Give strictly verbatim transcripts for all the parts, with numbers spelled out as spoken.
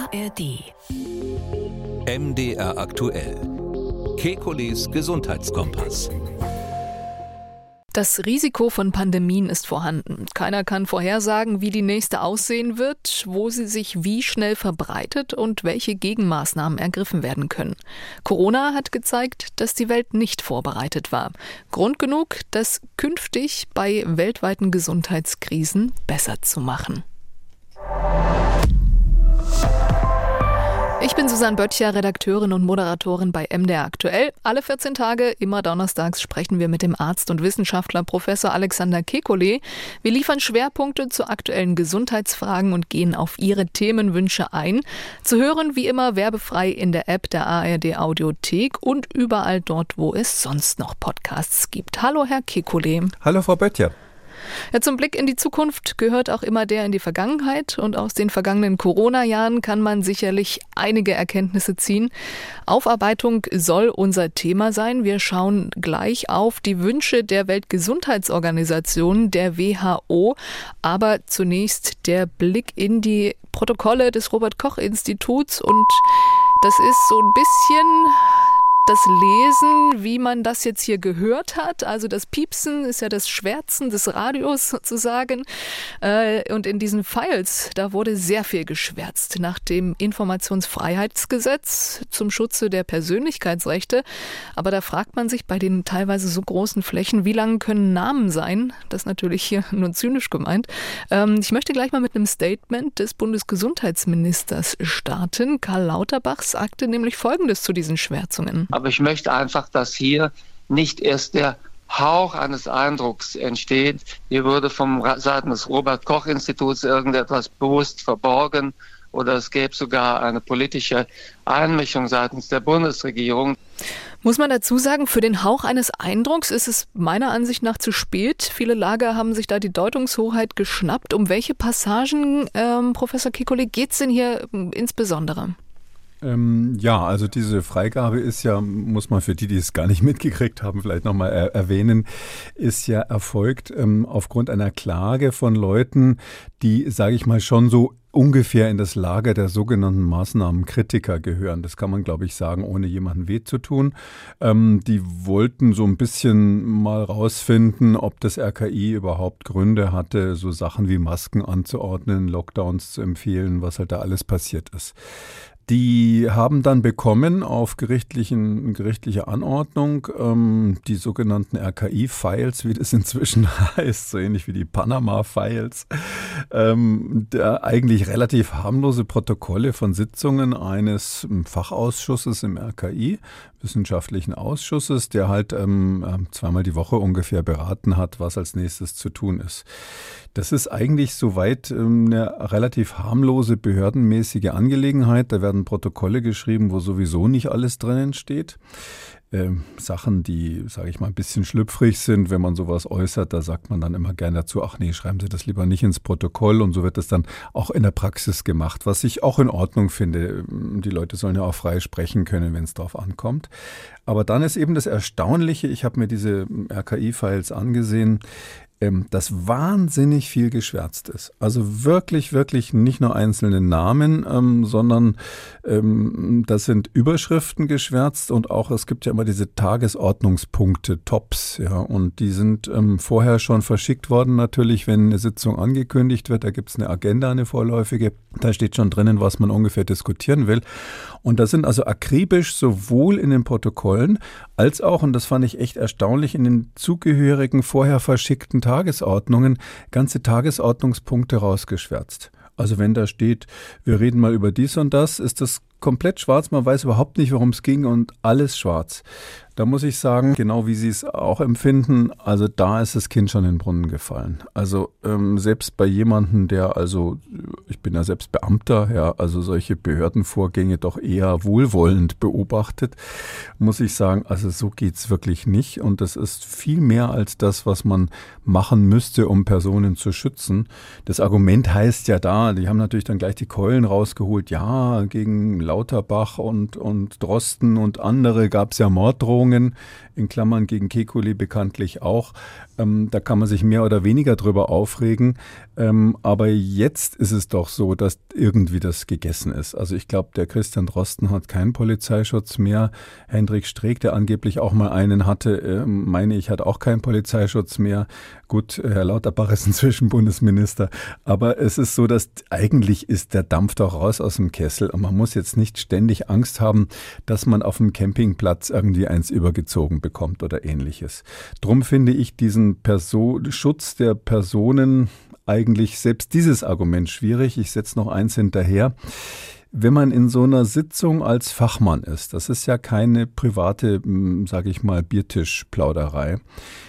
R D. M D R aktuell. Kekules Gesundheitskompass. Das Risiko von Pandemien ist vorhanden. Keiner kann vorhersagen, wie die nächste aussehen wird, wo sie sich wie schnell verbreitet und welche Gegenmaßnahmen ergriffen werden können. Corona hat gezeigt, dass die Welt nicht vorbereitet war. Grund genug, das künftig bei weltweiten Gesundheitskrisen besser zu machen. Ich bin Susanne Böttcher, Redakteurin und Moderatorin bei M D R aktuell. Alle vierzehn Tage, immer donnerstags, sprechen wir mit dem Arzt und Wissenschaftler Professor Alexander Kekulé. Wir liefern Schwerpunkte zu aktuellen Gesundheitsfragen und gehen auf Ihre Themenwünsche ein. Zu hören wie immer werbefrei in der App der A R D Audiothek und überall dort, wo es sonst noch Podcasts gibt. Hallo Herr Kekulé. Hallo Frau Böttcher. Ja, zum Blick in die Zukunft gehört auch immer der in die Vergangenheit und aus den vergangenen Corona-Jahren kann man sicherlich einige Erkenntnisse ziehen. Aufarbeitung soll unser Thema sein. Wir schauen gleich auf die Wünsche der Weltgesundheitsorganisation, der W H O, aber zunächst der Blick in die Protokolle des Robert-Koch-Instituts und das ist so ein bisschen das Lesen, wie man das jetzt hier gehört hat. Also das Piepsen ist ja das Schwärzen des Radios sozusagen. Und in diesen Files, da wurde sehr viel geschwärzt nach dem Informationsfreiheitsgesetz zum Schutze der Persönlichkeitsrechte. Aber da fragt man sich bei den teilweise so großen Flächen, wie lang können Namen sein? Das ist natürlich hier nur zynisch gemeint. Ich möchte gleich mal mit einem Statement des Bundesgesundheitsministers starten. Karl Lauterbach sagte nämlich Folgendes zu diesen Schwärzungen. Aber ich möchte einfach, dass hier nicht erst der Hauch eines Eindrucks entsteht, hier würde vom Seiten des Robert-Koch-Instituts irgendetwas bewusst verborgen oder es gäbe sogar eine politische Einmischung seitens der Bundesregierung. Muss man dazu sagen, für den Hauch eines Eindrucks ist es meiner Ansicht nach zu spät. Viele Lager haben sich da die Deutungshoheit geschnappt. Um welche Passagen, ähm, Professor Kekulé, geht es denn hier insbesondere? Ähm, ja, also diese Freigabe ist ja, muss man für die, die es gar nicht mitgekriegt haben, vielleicht nochmal er- erwähnen, ist ja erfolgt ähm, aufgrund einer Klage von Leuten, die, sage ich mal, schon so ungefähr in das Lager der sogenannten Maßnahmenkritiker gehören. Das kann man, glaube ich, sagen, ohne jemandem weh zu tun. Ähm, die wollten so ein bisschen mal rausfinden, ob das R K I überhaupt Gründe hatte, so Sachen wie Masken anzuordnen, Lockdowns zu empfehlen, was halt da alles passiert ist. Die haben dann bekommen auf gerichtlichen, gerichtliche Anordnung ähm, die sogenannten R K I-Files, wie das inzwischen heißt, so ähnlich wie die Panama-Files, ähm, der eigentlich relativ harmlose Protokolle von Sitzungen eines Fachausschusses im R K I, wissenschaftlichen Ausschusses, der halt ähm, zweimal die Woche ungefähr beraten hat, was als nächstes zu tun ist. Das ist eigentlich soweit ähm, eine relativ harmlose, behördenmäßige Angelegenheit. Da werden Protokolle geschrieben, wo sowieso nicht alles drinnen steht. Ähm, Sachen, die, sage ich mal, ein bisschen schlüpfrig sind, wenn man sowas äußert, da sagt man dann immer gerne dazu, ach nee, schreiben Sie das lieber nicht ins Protokoll und so wird das dann auch in der Praxis gemacht, was ich auch in Ordnung finde. Die Leute sollen ja auch frei sprechen können, wenn es drauf ankommt. Aber dann ist eben das Erstaunliche, ich habe mir diese R K I-Files angesehen, dass wahnsinnig viel geschwärzt ist. Also wirklich, wirklich nicht nur einzelne Namen, ähm, sondern ähm, das sind Überschriften geschwärzt und auch, es gibt ja immer diese Tagesordnungspunkte, Tops, ja, und die sind ähm, vorher schon verschickt worden natürlich, wenn eine Sitzung angekündigt wird, da gibt es eine Agenda, eine vorläufige, da steht schon drinnen, was man ungefähr diskutieren will. Und da sind also akribisch sowohl in den Protokollen als auch, und das fand ich echt erstaunlich, in den zugehörigen vorher verschickten Tagesordnungen ganze Tagesordnungspunkte rausgeschwärzt. Also wenn da steht, wir reden mal über dies und das, ist das komplett schwarz, man weiß überhaupt nicht, worum es ging und alles schwarz. Da muss ich sagen, genau wie Sie es auch empfinden, also da ist das Kind schon in den Brunnen gefallen. Also ähm, selbst bei jemandem, der also, ich bin ja selbst Beamter, ja, also solche Behördenvorgänge doch eher wohlwollend beobachtet, muss ich sagen, also so geht's wirklich nicht. Und das ist viel mehr als das, was man machen müsste, um Personen zu schützen. Das Argument heißt ja da, die haben natürlich dann gleich die Keulen rausgeholt, ja, gegen Lauterbach und, und Drosten und andere gab es ja Morddrohungen. Verschwörungen, in Klammern gegen Kekulé bekanntlich auch. Ähm, da kann man sich mehr oder weniger drüber aufregen. Ähm, aber jetzt ist es doch so, dass irgendwie das gegessen ist. Also ich glaube, der Christian Drosten hat keinen Polizeischutz mehr. Hendrik Streeck, der angeblich auch mal einen hatte, äh, meine ich, hat auch keinen Polizeischutz mehr. Gut, Herr Lauterbach ist inzwischen Bundesminister. Aber es ist so, dass eigentlich ist der Dampf doch raus aus dem Kessel. Und man muss jetzt nicht ständig Angst haben, dass man auf dem Campingplatz irgendwie eins übergezogen bekommt oder ähnliches. Drum finde ich diesen Person- Schutz der Personen eigentlich selbst dieses Argument schwierig. Ich setze noch eins hinterher. Wenn man in so einer Sitzung als Fachmann ist, das ist ja keine private, sage ich mal, Biertischplauderei,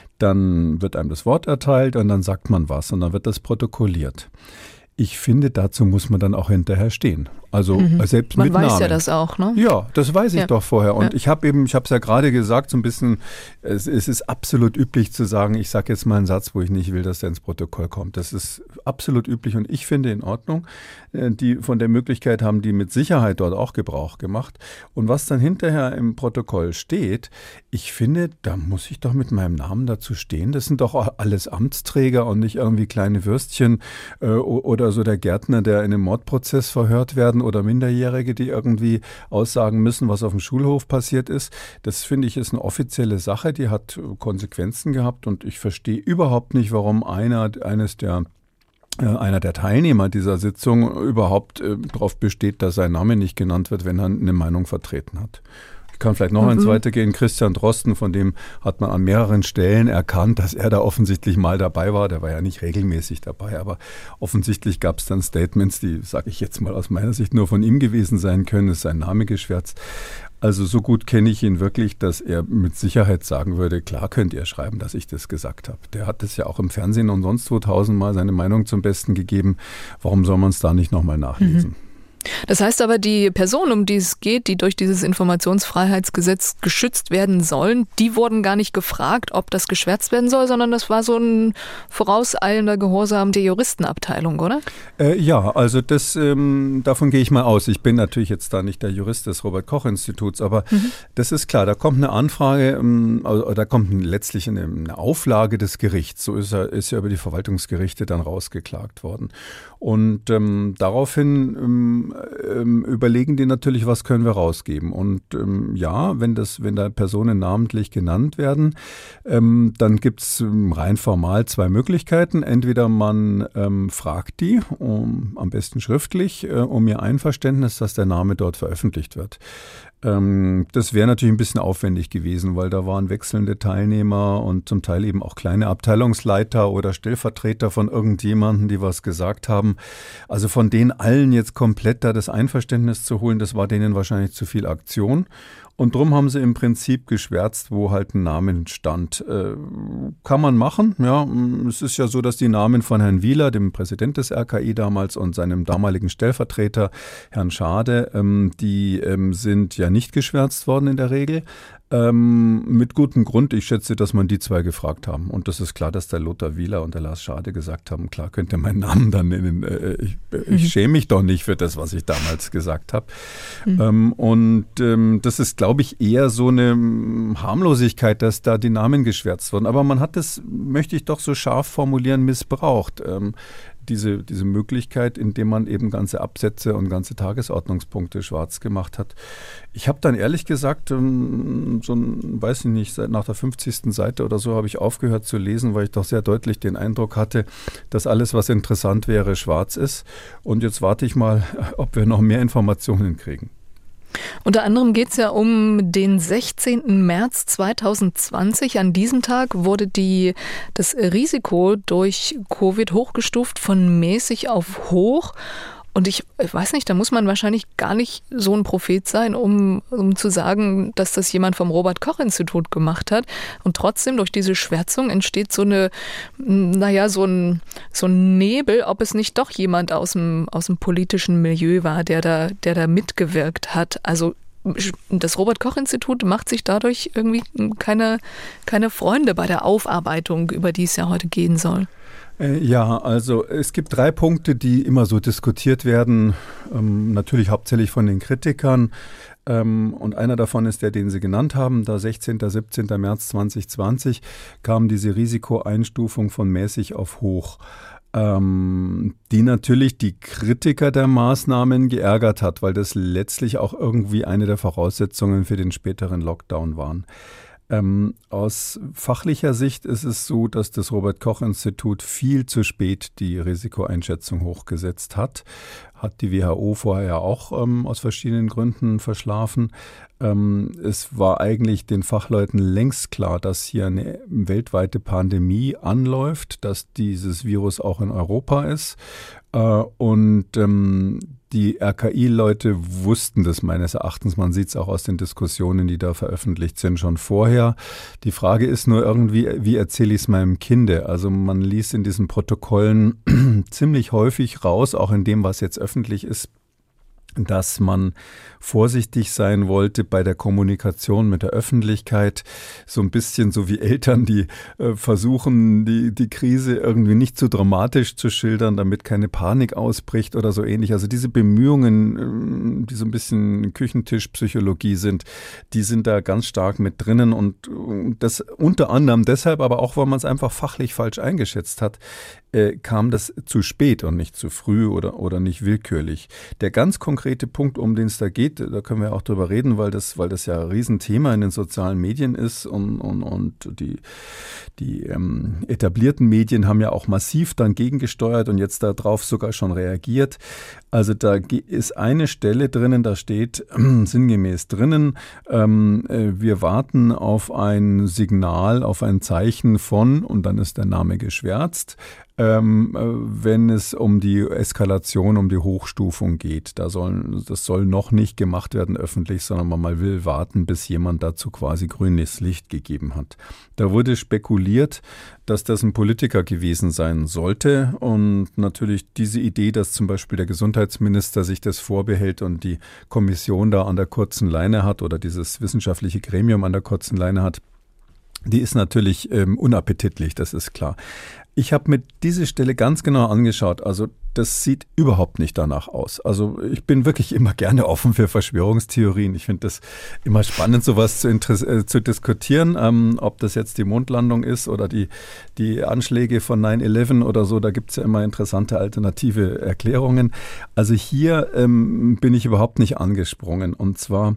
dann wird einem das Wort erteilt und dann sagt man was und dann wird das protokolliert. Ich finde, dazu muss man dann auch hinterher stehen. Also mhm. selbst man mit weiß Namen. Ja das auch, ne? Ja, das weiß ich ja. doch vorher. Und ja. ich habe eben, ich habe es ja gerade gesagt, so ein bisschen, es, es ist absolut üblich zu sagen, ich sage jetzt mal einen Satz, wo ich nicht will, dass der ins Protokoll kommt. Das ist absolut üblich und ich finde in Ordnung. Die von der Möglichkeit haben die mit Sicherheit dort auch Gebrauch gemacht. Und was dann hinterher im Protokoll steht, ich finde, da muss ich doch mit meinem Namen dazu stehen. Das sind doch alles Amtsträger und nicht irgendwie kleine Würstchen äh, oder so der Gärtner, der in einem Mordprozess verhört werden oder Minderjährige, die irgendwie aussagen müssen, was auf dem Schulhof passiert ist. Das finde ich ist eine offizielle Sache, die hat Konsequenzen gehabt und ich verstehe überhaupt nicht, warum einer, eines der einer der Teilnehmer dieser Sitzung überhaupt äh, darauf besteht, dass sein Name nicht genannt wird, wenn er eine Meinung vertreten hat. Ich kann vielleicht noch mhm. eins weitergehen. Christian Drosten, von dem hat man an mehreren Stellen erkannt, dass er da offensichtlich mal dabei war. Der war ja nicht regelmäßig dabei, aber offensichtlich gab es dann Statements, die, sage ich jetzt mal aus meiner Sicht, nur von ihm gewesen sein können. Ist sein Name geschwärzt. Also so gut kenne ich ihn wirklich, dass er mit Sicherheit sagen würde, klar könnt ihr schreiben, dass ich das gesagt habe. Der hat das ja auch im Fernsehen und sonst wo tausendmal seine Meinung zum Besten gegeben. Warum soll man es da nicht nochmal nachlesen? Mhm. Das heißt aber, die Personen, um die es geht, die durch dieses Informationsfreiheitsgesetz geschützt werden sollen, die wurden gar nicht gefragt, ob das geschwärzt werden soll, sondern das war so ein vorauseilender Gehorsam der Juristenabteilung, oder? Äh, ja, also das, ähm, davon gehe ich mal aus. Ich bin natürlich jetzt da nicht der Jurist des Robert-Koch-Instituts, aber mhm. das ist klar, da kommt eine Anfrage, ähm, also, da kommt letztlich eine, eine Auflage des Gerichts. So ist er, ist ja über die Verwaltungsgerichte dann rausgeklagt worden. Und ähm, daraufhin ähm, ähm, überlegen die natürlich, was können wir rausgeben. Und ähm, ja, wenn das, wenn da Personen namentlich genannt werden, ähm, dann gibt es ähm, rein formal zwei Möglichkeiten. Entweder man ähm, fragt die, um, am besten schriftlich, äh, um ihr Einverständnis, dass der Name dort veröffentlicht wird. Das wäre natürlich ein bisschen aufwendig gewesen, weil da waren wechselnde Teilnehmer und zum Teil eben auch kleine Abteilungsleiter oder Stellvertreter von irgendjemandem, die was gesagt haben. Also von denen allen jetzt komplett da das Einverständnis zu holen, das war denen wahrscheinlich zu viel Aktion. Und drum haben sie im Prinzip geschwärzt, wo halt ein Name stand. Äh, kann man machen, ja. Es ist ja so, dass die Namen von Herrn Wieler, dem Präsident des R K I damals, und seinem damaligen Stellvertreter, Herrn Schade, ähm, die ähm, sind ja nicht geschwärzt worden in der Regel. Ähm, mit gutem Grund. Ich schätze, dass man die zwei gefragt haben. Und das ist klar, dass der Lothar Wieler und der Lars Schade gesagt haben, klar, könnt ihr meinen Namen dann nennen. Äh, ich, mhm. ich schäme mich doch nicht für das, was ich damals gesagt habe. Mhm. Ähm, und ähm, das ist, glaube ich, eher so eine Harmlosigkeit, dass da die Namen geschwärzt wurden. Aber man hat das, möchte ich doch so scharf formulieren, missbraucht. Ähm, Diese, diese Möglichkeit, indem man eben ganze Absätze und ganze Tagesordnungspunkte schwarz gemacht hat. Ich habe dann ehrlich gesagt, so ein, weiß ich nicht, nach der fünfzigsten Seite oder so habe ich aufgehört zu lesen, weil ich doch sehr deutlich den Eindruck hatte, dass alles, was interessant wäre, schwarz ist. Und jetzt warte ich mal, ob wir noch mehr Informationen kriegen. Unter anderem geht es ja um den sechzehnten März zweitausendzwanzig. An diesem Tag wurde die, das Risiko durch Covid hochgestuft von mäßig auf hoch. Und ich, ich weiß nicht, da muss man wahrscheinlich gar nicht so ein Prophet sein, um, um zu sagen, dass das jemand vom Robert-Koch-Institut gemacht hat. Und trotzdem, durch diese Schwärzung entsteht so eine, naja, so ein, so ein Nebel, ob es nicht doch jemand aus dem, aus dem politischen Milieu war, der da, der da mitgewirkt hat. Also das Robert-Koch-Institut macht sich dadurch irgendwie keine, keine Freunde bei der Aufarbeitung, über die es ja heute gehen soll. Ja, also es gibt drei Punkte, die immer so diskutiert werden, ähm, natürlich hauptsächlich von den Kritikern. Ähm, und einer davon ist der, den Sie genannt haben. Da sechzehnten, siebzehnten März zweitausendzwanzig kam diese Risikoeinstufung von mäßig auf hoch, ähm, die natürlich die Kritiker der Maßnahmen geärgert hat, weil das letztlich auch irgendwie eine der Voraussetzungen für den späteren Lockdown waren. Ähm, aus fachlicher Sicht ist es so, dass das Robert-Koch-Institut viel zu spät die Risikoeinschätzung hochgesetzt hat. Hat die W H O vorher auch ähm, aus verschiedenen Gründen verschlafen. Ähm, es war eigentlich den Fachleuten längst klar, dass hier eine weltweite Pandemie anläuft, dass dieses Virus auch in Europa ist. Äh, und ähm, die R K I-Leute wussten das meines Erachtens. Man sieht es auch aus den Diskussionen, die da veröffentlicht sind, schon vorher. Die Frage ist nur irgendwie, wie erzähle ich es meinem Kinde? Also man liest in diesen Protokollen ziemlich häufig raus, auch in dem, was jetzt öffentlich ist, dass man vorsichtig sein wollte bei der Kommunikation mit der Öffentlichkeit. So ein bisschen so wie Eltern, die äh, versuchen, die, die Krise irgendwie nicht zu dramatisch zu schildern, damit keine Panik ausbricht oder so ähnlich. Also diese Bemühungen, äh, die so ein bisschen Küchentischpsychologie sind, die sind da ganz stark mit drinnen. Und äh, das unter anderem deshalb, aber auch, weil man es einfach fachlich falsch eingeschätzt hat, äh, kam das zu spät und nicht zu früh oder, oder nicht willkürlich. Der ganz konkrete Punkt, um den es da geht, da können wir auch drüber reden, weil das, weil das ja ein Riesenthema in den sozialen Medien ist und, und, und die, die ähm, etablierten Medien haben ja auch massiv dann gegengesteuert und jetzt darauf sogar schon reagiert. Also da ist eine Stelle drinnen, da steht äh, sinngemäß drinnen, ähm, äh, wir warten auf ein Signal, auf ein Zeichen von, und dann ist der Name geschwärzt, ähm, äh, wenn es um die Eskalation, um die Hochstufung geht. Da sollen, das soll noch nicht gemacht werden öffentlich, sondern man mal will warten, bis jemand dazu quasi grünes Licht gegeben hat. Da wurde spekuliert, dass das ein Politiker gewesen sein sollte und natürlich diese Idee, dass zum Beispiel der Gesundheitsminister sich das vorbehält und die Kommission da an der kurzen Leine hat oder dieses wissenschaftliche Gremium an der kurzen Leine hat, die ist natürlich ähm, unappetitlich, das ist klar. Ich habe mir diese Stelle ganz genau angeschaut. Also das sieht überhaupt nicht danach aus. Also ich bin wirklich immer gerne offen für Verschwörungstheorien. Ich finde das immer spannend, sowas zu, äh, zu diskutieren, ähm, ob das jetzt die Mondlandung ist oder die, die Anschläge von nine eleven oder so. Da gibt es ja immer interessante alternative Erklärungen. Also hier ähm, bin ich überhaupt nicht angesprungen. Und zwar...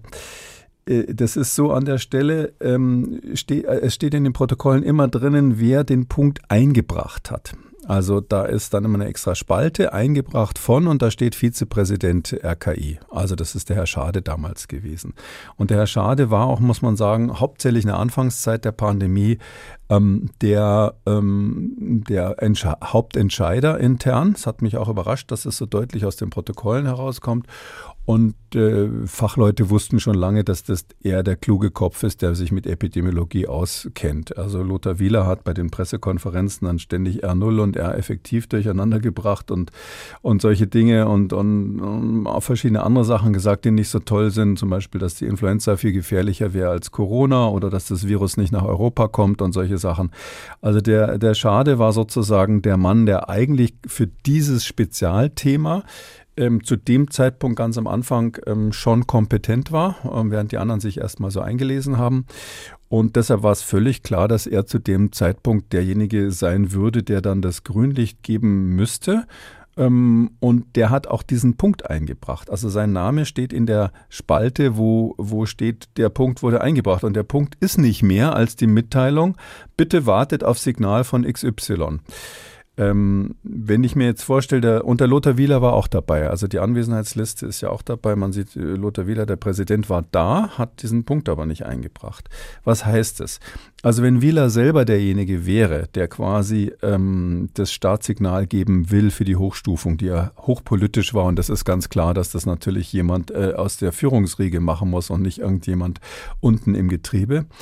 Das ist so an der Stelle, ähm, ste- es steht in den Protokollen immer drinnen, wer den Punkt eingebracht hat. Also da ist dann immer eine extra Spalte eingebracht von und da steht Vizepräsident R K I. Also das ist der Herr Schade damals gewesen. Und der Herr Schade war auch, muss man sagen, hauptsächlich in der Anfangszeit der Pandemie ähm, der, ähm, der Entsche- Hauptentscheider intern. Es hat mich auch überrascht, dass es so deutlich aus den Protokollen herauskommt. Und äh, Fachleute wussten schon lange, dass das eher der kluge Kopf ist, der sich mit Epidemiologie auskennt. Also Lothar Wieler hat bei den Pressekonferenzen dann ständig R null und R effektiv durcheinander gebracht und, und solche Dinge und, und, und auch verschiedene andere Sachen gesagt, die nicht so toll sind. Zum Beispiel, dass die Influenza viel gefährlicher wäre als Corona oder dass das Virus nicht nach Europa kommt und solche Sachen. Also der, der Schade war sozusagen der Mann, der eigentlich für dieses Spezialthema Ähm, zu dem Zeitpunkt ganz am Anfang ähm, schon kompetent war, ähm, während die anderen sich erstmal so eingelesen haben. Und deshalb war es völlig klar, dass er zu dem Zeitpunkt derjenige sein würde, der dann das Grünlicht geben müsste. Ähm, und der hat auch diesen Punkt eingebracht. Also sein Name steht in der Spalte, wo, wo steht, der Punkt wurde eingebracht. Und der Punkt ist nicht mehr als die Mitteilung, bitte wartet auf Signal von X Y. Ähm, wenn ich mir jetzt vorstelle, der, und der Lothar Wieler war auch dabei, also die Anwesenheitsliste ist ja auch dabei, man sieht, Lothar Wieler, der Präsident, war da, hat diesen Punkt aber nicht eingebracht. Was heißt es? Also wenn Wieler selber derjenige wäre, der quasi ähm, das Startsignal geben will für die Hochstufung, die ja hochpolitisch war, und das ist ganz klar, dass das natürlich jemand äh, aus der Führungsriege machen muss und nicht irgendjemand unten im Getriebe,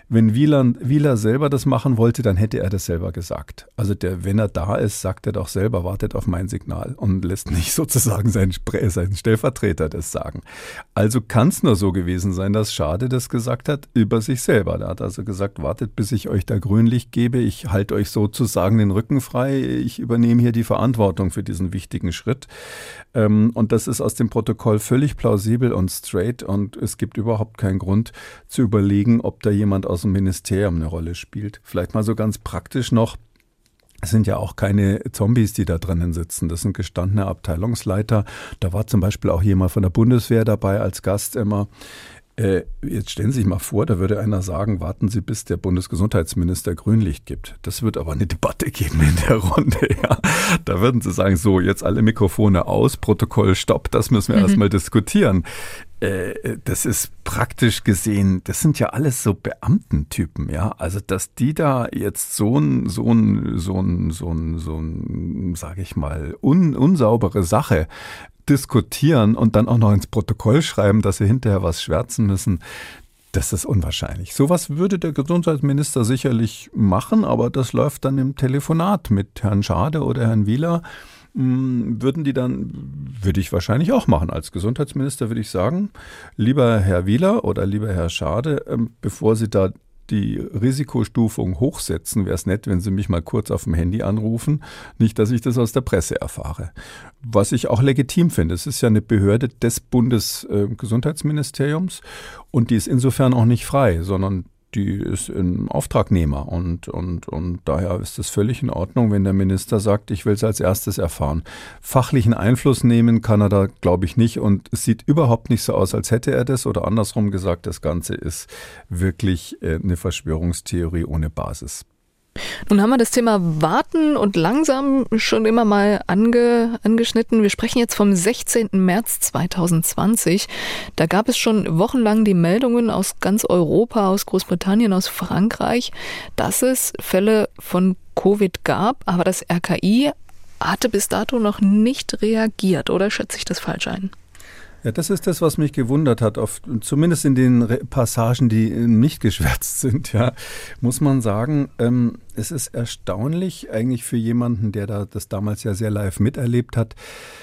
Wenn Wieland, Wieler selber das machen wollte, dann hätte er das selber gesagt. Also der, wenn er da ist, sagt er doch selber, wartet auf mein Signal und lässt nicht sozusagen seinen, seinen Stellvertreter das sagen. Also kann es nur so gewesen sein, dass Schade das gesagt hat über sich selber. Er hat also gesagt, wartet, bis ich euch da Grünlicht gebe. Ich halte euch sozusagen den Rücken frei. Ich übernehme hier die Verantwortung für diesen wichtigen Schritt. Und das ist aus dem Protokoll völlig plausibel und straight und es gibt überhaupt keinen Grund zu überlegen, ob da jemand aus dem Ministerium eine Rolle spielt. Vielleicht mal so ganz praktisch noch. Es sind ja auch keine Zombies, die da drinnen sitzen. Das sind gestandene Abteilungsleiter. Da war zum Beispiel auch jemand von der Bundeswehr dabei als Gast immer. Äh, jetzt stellen Sie sich mal vor, da würde einer sagen, warten Sie, bis der Bundesgesundheitsminister Grünlicht gibt. Das wird aber eine Debatte geben in der Runde. Ja. Da würden Sie sagen, so, jetzt alle Mikrofone aus, Protokoll stopp, das müssen wir mhm. erstmal diskutieren. Äh, das ist praktisch gesehen, das sind ja alles so Beamtentypen, ja. Also, dass die da jetzt so ein, so ein, so ein, so ein, so ein, sage ich mal, un, unsaubere Sache diskutieren und dann auch noch ins Protokoll schreiben, dass sie hinterher was schwärzen müssen, das ist unwahrscheinlich. Sowas würde der Gesundheitsminister sicherlich machen, aber das läuft dann im Telefonat mit Herrn Schade oder Herrn Wieler. Würden die dann, würde ich wahrscheinlich auch machen. Als Gesundheitsminister würde ich sagen, lieber Herr Wieler oder lieber Herr Schade, bevor Sie da die Risikostufung hochsetzen, wäre es nett, wenn Sie mich mal kurz auf dem Handy anrufen. Nicht, dass ich das aus der Presse erfahre. Was ich auch legitim finde. Es ist ja eine Behörde des Bundesgesundheitsministeriums und die ist insofern auch nicht frei, sondern die ist ein Auftragnehmer und, und, und daher ist es völlig in Ordnung, wenn der Minister sagt, ich will es als erstes erfahren. Fachlichen Einfluss nehmen kann er da, glaube ich, nicht und es sieht überhaupt nicht so aus, als hätte er das oder andersrum gesagt, das Ganze ist wirklich eine Verschwörungstheorie ohne Basis. Nun haben wir das Thema Warten und langsam schon immer mal ange, angeschnitten. Wir sprechen jetzt vom sechzehnten März zweitausendzwanzig. Da gab es schon wochenlang die Meldungen aus ganz Europa, aus Großbritannien, aus Frankreich, dass es Fälle von Covid gab. Aber das R K I hatte bis dato noch nicht reagiert. Oder schätze ich das falsch ein? Ja, das ist das, was mich gewundert hat, auf, zumindest in den Passagen, die nicht geschwärzt sind, ja, muss man sagen, ähm, es ist erstaunlich eigentlich für jemanden, der da das damals ja sehr live miterlebt hat,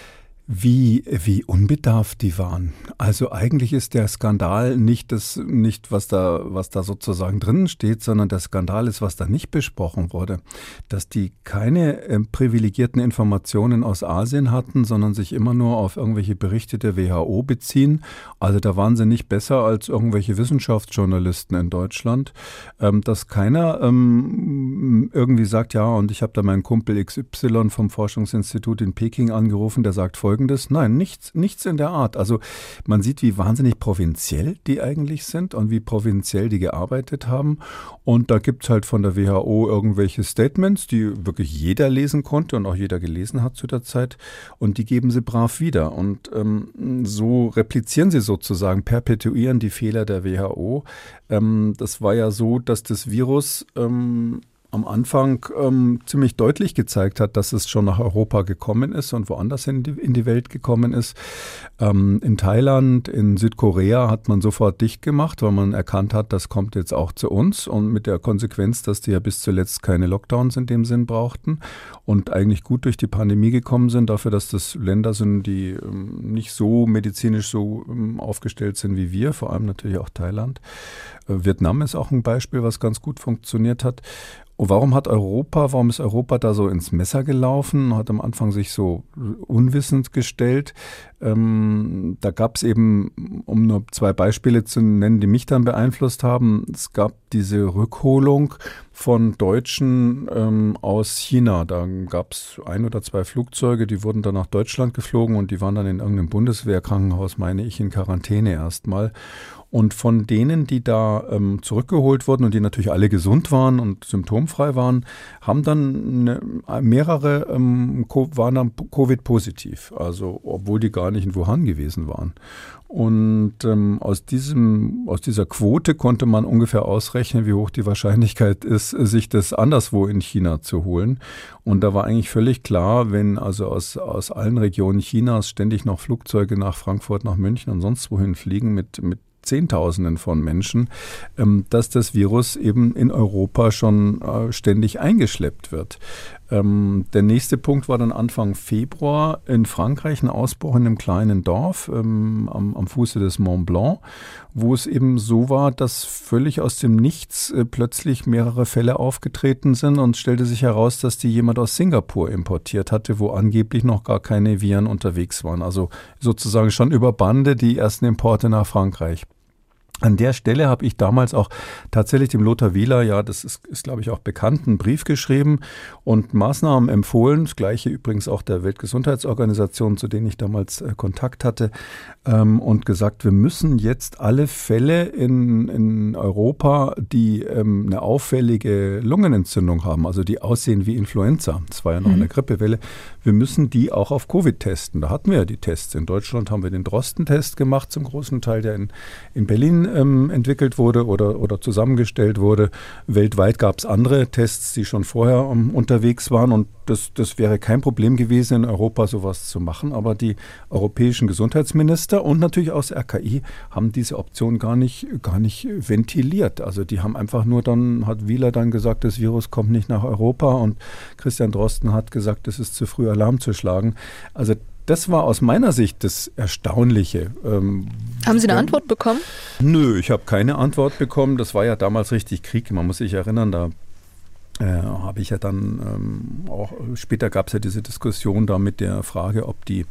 wie, wie unbedarft die waren. Also eigentlich ist der Skandal nicht das, nicht was da, was da sozusagen drinnen steht, sondern der Skandal ist, was da nicht besprochen wurde. Dass die keine äh, privilegierten Informationen aus Asien hatten, sondern sich immer nur auf irgendwelche Berichte der W H O beziehen. Also da waren sie nicht besser als irgendwelche Wissenschaftsjournalisten in Deutschland. Ähm, dass keiner ähm, irgendwie sagt, ja, und ich habe da meinen Kumpel X Y vom Forschungsinstitut in Peking angerufen, der sagt Folgendes. Nein, nichts, nichts in der Art. Also man sieht, wie wahnsinnig provinziell die eigentlich sind und wie provinziell die gearbeitet haben. Und da gibt es halt von der W H O irgendwelche Statements, die wirklich jeder lesen konnte und auch jeder gelesen hat zu der Zeit. Und die geben sie brav wieder. Und ähm, so replizieren sie sozusagen, perpetuieren die Fehler der W H O. Ähm, das war ja so, dass das Virus ähm, am Anfang ähm, ziemlich deutlich gezeigt hat, dass es schon nach Europa gekommen ist und woanders in die, in die Welt gekommen ist. Ähm, in Thailand, in Südkorea hat man sofort dicht gemacht, weil man erkannt hat, das kommt jetzt auch zu uns und mit der Konsequenz, dass die ja bis zuletzt keine Lockdowns in dem Sinn brauchten und eigentlich gut durch die Pandemie gekommen sind, dafür, dass das Länder sind, die ähm, nicht so medizinisch so ähm, aufgestellt sind wie wir, vor allem natürlich auch Thailand. Äh, Vietnam ist auch ein Beispiel, was ganz gut funktioniert hat. Und warum hat Europa, warum ist Europa da so ins Messer gelaufen, hat am Anfang sich so unwissend gestellt? Ähm, da gab es eben, um nur zwei Beispiele zu nennen, die mich dann beeinflusst haben, es gab diese Rückholung von Deutschen ähm, aus China. Da gab es ein oder zwei Flugzeuge, die wurden dann nach Deutschland geflogen und die waren dann in irgendeinem Bundeswehrkrankenhaus, meine ich, in Quarantäne erstmal. Und von denen, die da ähm, zurückgeholt wurden und die natürlich alle gesund waren und symptomfrei waren, haben dann eine, mehrere ähm, waren dann Covid-positiv, also obwohl die gar nicht in Wuhan gewesen waren. Und ähm, aus diesem, aus dieser Quote konnte man ungefähr ausrechnen, wie hoch die Wahrscheinlichkeit ist, sich das anderswo in China zu holen. Und da war eigentlich völlig klar, wenn also aus, aus allen Regionen Chinas ständig noch Flugzeuge nach Frankfurt, nach München und sonst wohin fliegen mit, mit Zehntausenden von Menschen, dass das Virus eben in Europa schon ständig eingeschleppt wird. Der nächste Punkt war dann Anfang Februar in Frankreich ein Ausbruch in einem kleinen Dorf am, am Fuße des Mont Blanc, wo es eben so war, dass völlig aus dem Nichts plötzlich mehrere Fälle aufgetreten sind und stellte sich heraus, dass die jemand aus Singapur importiert hatte, wo angeblich noch gar keine Viren unterwegs waren. Also sozusagen schon über Bande die ersten Importe nach Frankreich. An der Stelle habe ich damals auch tatsächlich dem Lothar Wieler, ja, das ist, ist glaube ich auch bekannt, einen Brief geschrieben und Maßnahmen empfohlen. Das Gleiche übrigens auch der Weltgesundheitsorganisation, zu denen ich damals äh, Kontakt hatte, ähm, und gesagt, wir müssen jetzt alle Fälle in, in Europa, die ähm, eine auffällige Lungenentzündung haben, also die aussehen wie Influenza, das war ja noch mhm. eine Grippewelle, wir müssen die auch auf Covid testen. Da hatten wir ja die Tests. In Deutschland haben wir den Drosten-Test gemacht, zum großen Teil, der in, in Berlin ähm, entwickelt wurde oder, oder zusammengestellt wurde. Weltweit gab es andere Tests, die schon vorher um, unterwegs waren und das, das wäre kein Problem gewesen, in Europa sowas zu machen. Aber die europäischen Gesundheitsminister und natürlich auch das R K I haben diese Option gar nicht, gar nicht ventiliert. Also die haben einfach nur dann, hat Wieler dann gesagt, das Virus kommt nicht nach Europa und Christian Drosten hat gesagt, es ist zu früh Alarm zu schlagen. Also das war aus meiner Sicht das Erstaunliche. Ähm, Haben Sie eine ähm, Antwort bekommen? Nö, ich habe keine Antwort bekommen. Das war ja damals richtig Krieg. Man muss sich erinnern, da äh, habe ich ja dann ähm, auch, später gab es ja diese Diskussion da mit der Frage, ob die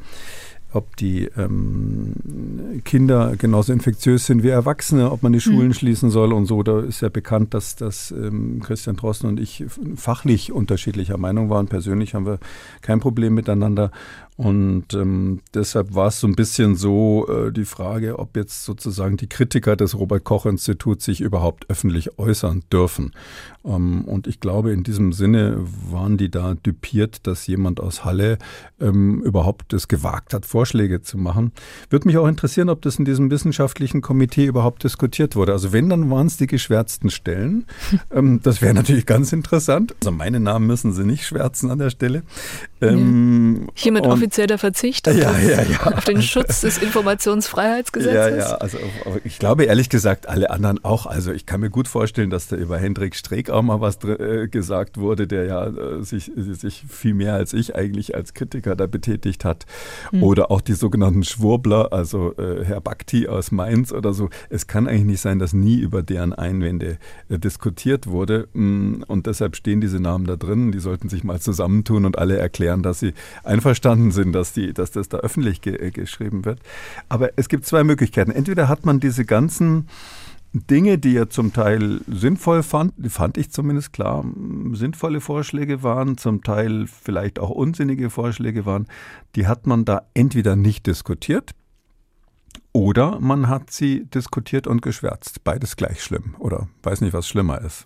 ob die ähm, Kinder genauso infektiös sind wie Erwachsene, ob man die Schulen mhm. schließen soll und so. Da ist ja bekannt, dass, dass ähm, Christian Drosten und ich fachlich unterschiedlicher Meinung waren. Persönlich haben wir kein Problem miteinander. Und ähm, deshalb war es so ein bisschen so äh, die Frage, ob jetzt sozusagen die Kritiker des Robert-Koch-Instituts sich überhaupt öffentlich äußern dürfen. Ähm, und ich glaube, in diesem Sinne waren die da düpiert, dass jemand aus Halle ähm, überhaupt es gewagt hat, Vorschläge zu machen. Würde mich auch interessieren, ob das in diesem wissenschaftlichen Komitee überhaupt diskutiert wurde. Also wenn, dann waren es die geschwärzten Stellen. ähm, das wäre natürlich ganz interessant. Also meinen Namen müssen Sie nicht schwärzen an der Stelle. Ähm, ja. Hiermit offiziell der Verzicht ja, ja, ja. auf den Schutz des Informationsfreiheitsgesetzes. Ja, ja, also ich glaube ehrlich gesagt, alle anderen auch. Also ich kann mir gut vorstellen, dass da über Hendrik Streeck auch mal was äh, gesagt wurde, der ja äh, sich, sich viel mehr als ich eigentlich als Kritiker da betätigt hat. Hm. Oder auch die sogenannten Schwurbler, also äh, Herr Bakti aus Mainz oder so. Es kann eigentlich nicht sein, dass nie über deren Einwände äh, diskutiert wurde. Und deshalb stehen diese Namen da drin. Die sollten sich mal zusammentun und alle erklären, dass sie einverstanden sind, dass, die, dass das da öffentlich ge- geschrieben wird. Aber es gibt zwei Möglichkeiten. Entweder hat man diese ganzen Dinge, die ja zum Teil sinnvoll fand, fand ich zumindest klar, sinnvolle Vorschläge waren, zum Teil vielleicht auch unsinnige Vorschläge waren, die hat man da entweder nicht diskutiert oder man hat sie diskutiert und geschwärzt. Beides gleich schlimm oder weiß nicht, was schlimmer ist.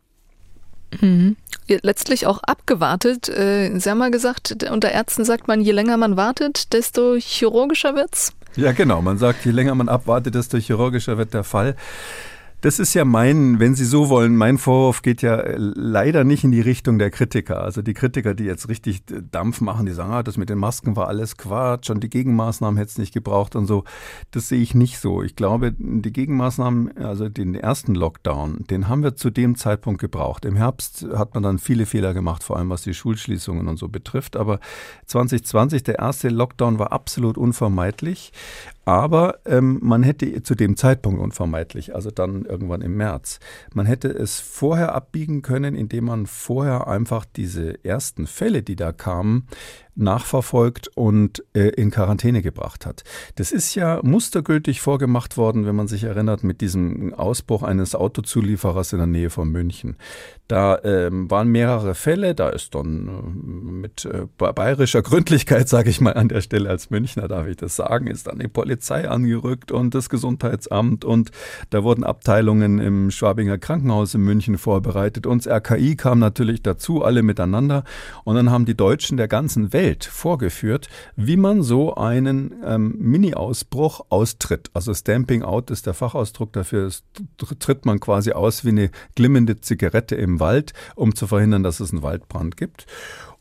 Mhm. Letztlich auch abgewartet. Äh, Sie haben mal gesagt, unter Ärzten sagt man, je länger man wartet, desto chirurgischer wird's. Ja, genau. Man sagt, je länger man abwartet, desto chirurgischer wird der Fall. Das ist ja mein, wenn Sie so wollen, mein Vorwurf geht ja leider nicht in die Richtung der Kritiker. Also die Kritiker, die jetzt richtig Dampf machen, die sagen, ah, das mit den Masken war alles Quatsch und die Gegenmaßnahmen hätte es nicht gebraucht und so. Das sehe ich nicht so. Ich glaube, die Gegenmaßnahmen, also den ersten Lockdown, den haben wir zu dem Zeitpunkt gebraucht. Im Herbst hat man dann viele Fehler gemacht, vor allem was die Schulschließungen und so betrifft. Aber zwanzig zwanzig, der erste Lockdown war absolut unvermeidlich. Aber ähm, man hätte zu dem Zeitpunkt unvermeidlich, also dann irgendwann im März, man hätte es vorher abbiegen können, indem man vorher einfach diese ersten Fälle, die da kamen, nachverfolgt und äh, in Quarantäne gebracht hat. Das ist ja mustergültig vorgemacht worden, wenn man sich erinnert, mit diesem Ausbruch eines Autozulieferers in der Nähe von München. Da ähm, waren mehrere Fälle, da ist dann äh, mit äh, bayerischer Gründlichkeit, sage ich mal an der Stelle als Münchner, darf ich das sagen, ist dann die Polizei angerückt und das Gesundheitsamt und da wurden Abteilungen im Schwabinger Krankenhaus in München vorbereitet und das R K I kam natürlich dazu, alle miteinander und dann haben die Deutschen der ganzen Welt vorgeführt, wie man so einen ähm, Mini-Ausbruch austritt. Also Stamping out ist der Fachausdruck dafür, es tritt man quasi aus wie eine glimmende Zigarette im Wald, um zu verhindern, dass es einen Waldbrand gibt.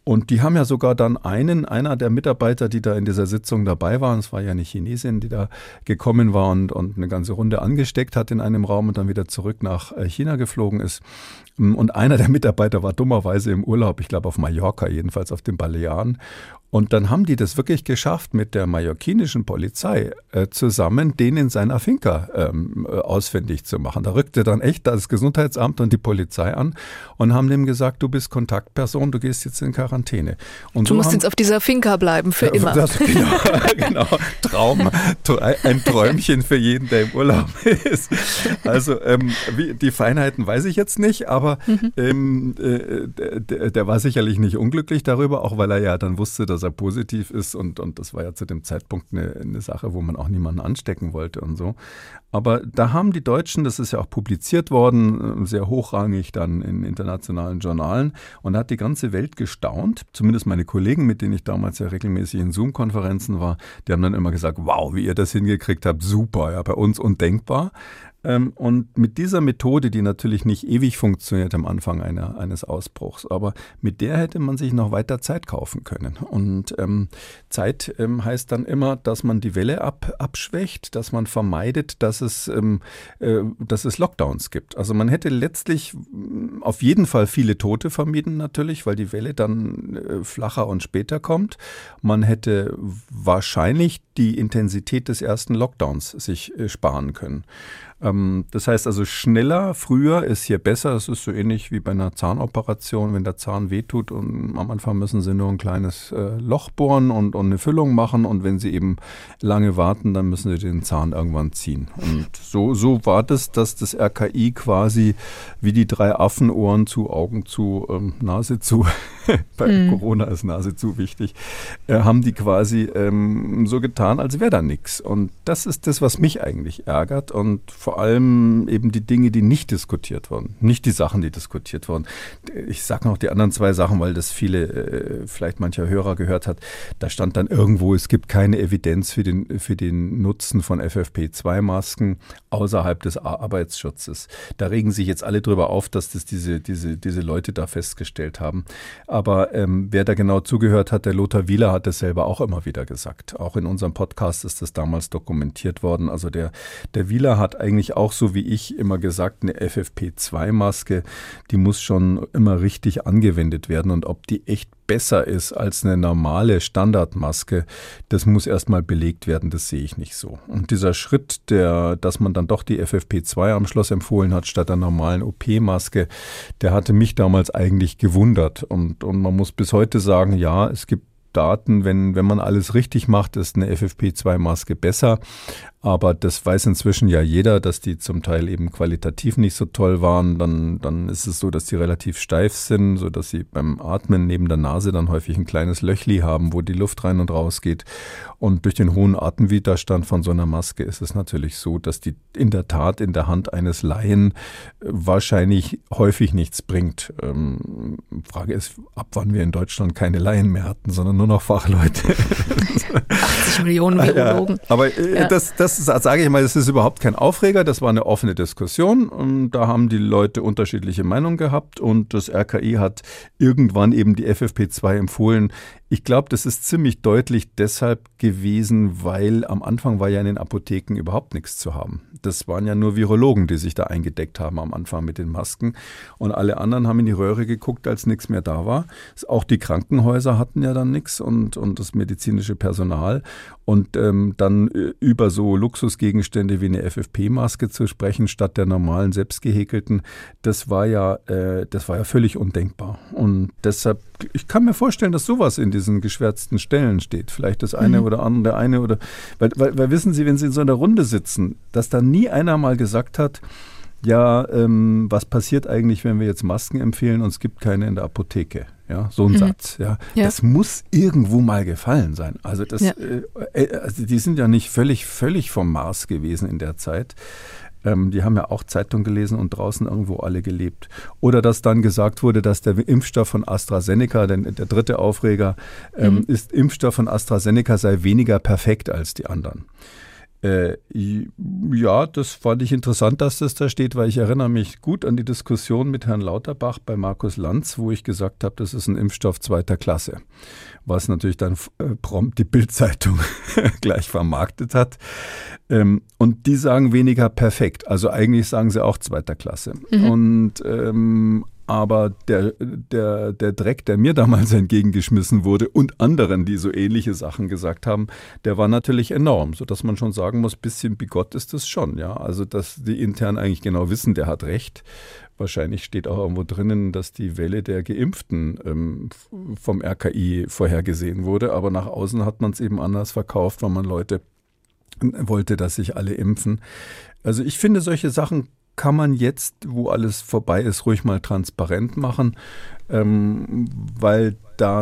Und die haben ja sogar dann einen, einer der Mitarbeiter, die da in dieser Sitzung dabei waren, es war ja eine Chinesin, die da gekommen war und, und eine ganze Runde angesteckt hat in einem Raum und dann wieder zurück nach China geflogen ist. Und einer der Mitarbeiter war dummerweise im Urlaub, ich glaube auf Mallorca, jedenfalls auf den Balearen. Und dann haben die das wirklich geschafft, mit der mallorquinischen Polizei äh, zusammen den in seiner Finca ähm, ausfindig zu machen. Da rückte dann echt das Gesundheitsamt und die Polizei an und haben dem gesagt, du bist Kontaktperson, du gehst jetzt in Quarantäne. Und du so musst haben, jetzt auf dieser Finca bleiben, für ja, immer. Das, genau, genau, Traum, ein Träumchen für jeden, der im Urlaub ist. Also ähm, wie, die Feinheiten weiß ich jetzt nicht, aber mhm. ähm, äh, der, der war sicherlich nicht unglücklich darüber, auch weil er ja dann wusste, dass er positiv ist und, und das war ja zu dem Zeitpunkt eine, eine Sache, wo man auch niemanden anstecken wollte und so. Aber da haben die Deutschen, das ist ja auch publiziert worden, sehr hochrangig dann in internationalen Journalen und da hat die ganze Welt gestaunt, zumindest meine Kollegen, mit denen ich damals ja regelmäßig in Zoom-Konferenzen war, die haben dann immer gesagt, wow, wie ihr das hingekriegt habt, super, ja, bei uns undenkbar. Und mit dieser Methode, die natürlich nicht ewig funktioniert am Anfang einer, eines Ausbruchs, aber mit der hätte man sich noch weiter Zeit kaufen können. Und ähm, Zeit ähm, heißt dann immer, dass man die Welle ab, abschwächt, dass man vermeidet, dass es, ähm, äh, dass es Lockdowns gibt. Also man hätte letztlich auf jeden Fall viele Tote vermieden natürlich, weil die Welle dann äh, flacher und später kommt. Man hätte wahrscheinlich die Intensität des ersten Lockdowns sich äh, sparen können. Das heißt also schneller, früher ist hier besser. Es ist so ähnlich wie bei einer Zahnoperation, wenn der Zahn wehtut und am Anfang müssen sie nur ein kleines äh, Loch bohren und, und eine Füllung machen und wenn sie eben lange warten, dann müssen sie den Zahn irgendwann ziehen. Und so, so war das, dass das R K I quasi wie die drei Affen, Ohren zu, Augen zu, ähm, Nase zu, bei mhm. Corona ist Nase zu wichtig, äh, haben die quasi ähm, so getan, als wäre da nichts. Und das ist das, was mich eigentlich ärgert und vor Vor allem eben die Dinge, die nicht diskutiert wurden, nicht die Sachen, die diskutiert wurden. Ich sage noch die anderen zwei Sachen, weil das viele, äh, vielleicht mancher Hörer gehört hat. Da stand dann irgendwo, es gibt keine Evidenz für den, für den Nutzen von F F P zwei Masken außerhalb des Arbeitsschutzes. Da regen sich jetzt alle drüber auf, dass das diese, diese, diese Leute da festgestellt haben. Aber ähm, wer da genau zugehört hat, der Lothar Wieler hat das selber auch immer wieder gesagt. Auch in unserem Podcast ist das damals dokumentiert worden. Also der, der Wieler hat eigentlich auch so wie ich immer gesagt, eine F F P zwei Maske, die muss schon immer richtig angewendet werden und ob die echt besser ist als eine normale Standardmaske, das muss erstmal belegt werden, das sehe ich nicht so. Und dieser Schritt, der, dass man dann doch die F F P zwei am Schluss empfohlen hat, statt der normalen O P-Maske, der hatte mich damals eigentlich gewundert und, und man muss bis heute sagen, ja, es gibt Daten, wenn, wenn man alles richtig macht, ist eine F F P zwei Maske besser. Aber das weiß inzwischen ja jeder, dass die zum Teil eben qualitativ nicht so toll waren. Dann, dann ist es so, dass die relativ steif sind, sodass sie beim Atmen neben der Nase dann häufig ein kleines Löchli haben, wo die Luft rein und raus geht. Und durch den hohen Atemwiderstand von so einer Maske ist es natürlich so, dass die in der Tat in der Hand eines Laien wahrscheinlich häufig nichts bringt. Ähm, Frage ist, ab wann wir in Deutschland keine Laien mehr hatten, sondern nur noch Fachleute. achtzig Millionen Virologen. Ja, aber äh, ja. das, das sage ich mal, das ist überhaupt kein Aufreger, das war eine offene Diskussion und da haben die Leute unterschiedliche Meinungen gehabt und das R K I hat irgendwann eben die F F P zwei empfohlen. Ich glaube, das ist ziemlich deutlich deshalb gewesen, weil am Anfang war ja in den Apotheken überhaupt nichts zu haben. Das waren ja nur Virologen, die sich da eingedeckt haben am Anfang mit den Masken. Und alle anderen haben in die Röhre geguckt, als nichts mehr da war. Auch die Krankenhäuser hatten ja dann nichts und, und das medizinische Personal. Und ähm, dann über so Luxusgegenstände wie eine F F P-Maske zu sprechen, statt der normalen selbstgehäkelten, das war ja, äh, das war ja völlig undenkbar. Und deshalb, ich kann mir vorstellen, dass sowas in diesen geschwärzten Stellen steht. Vielleicht das eine mhm. oder andere, der eine oder, weil, weil, weil wissen Sie, wenn Sie in so einer Runde sitzen, dass da nie einer mal gesagt hat, ja, ähm, was passiert eigentlich, wenn wir jetzt Masken empfehlen und es gibt keine in der Apotheke? Ja, so ein mhm. Satz. Ja. ja, das muss irgendwo mal gefallen sein. Also das, ja. äh, also die sind ja nicht völlig, völlig vom Mars gewesen in der Zeit. Ähm, die haben ja auch Zeitung gelesen und draußen irgendwo alle gelebt. Oder dass dann gesagt wurde, dass der Impfstoff von AstraZeneca, denn der dritte Aufreger, ähm, mhm. ist, Impfstoff von AstraZeneca sei weniger perfekt als die anderen. Äh, ja, das fand ich interessant, dass das da steht, weil ich erinnere mich gut an die Diskussion mit Herrn Lauterbach bei Markus Lanz, wo ich gesagt habe, das ist ein Impfstoff zweiter Klasse, was natürlich dann äh, prompt die Bild-Zeitung gleich vermarktet hat. Ähm, und die sagen weniger perfekt, also eigentlich sagen sie auch zweiter Klasse. Mhm. Und ähm, aber der, der, der Dreck, der mir damals entgegengeschmissen wurde und anderen, die so ähnliche Sachen gesagt haben, der war natürlich enorm, sodass man schon sagen muss, bisschen bigott ist das schon. Ja? Also dass die intern eigentlich genau wissen, der hat recht. Wahrscheinlich steht auch irgendwo drinnen, dass die Welle der Geimpften ähm, vom R K I vorhergesehen wurde. Aber nach außen hat man es eben anders verkauft, weil man Leute wollte, dass sich alle impfen. Also ich finde, solche Sachen kann man jetzt, wo alles vorbei ist, ruhig mal transparent machen, ähm, weil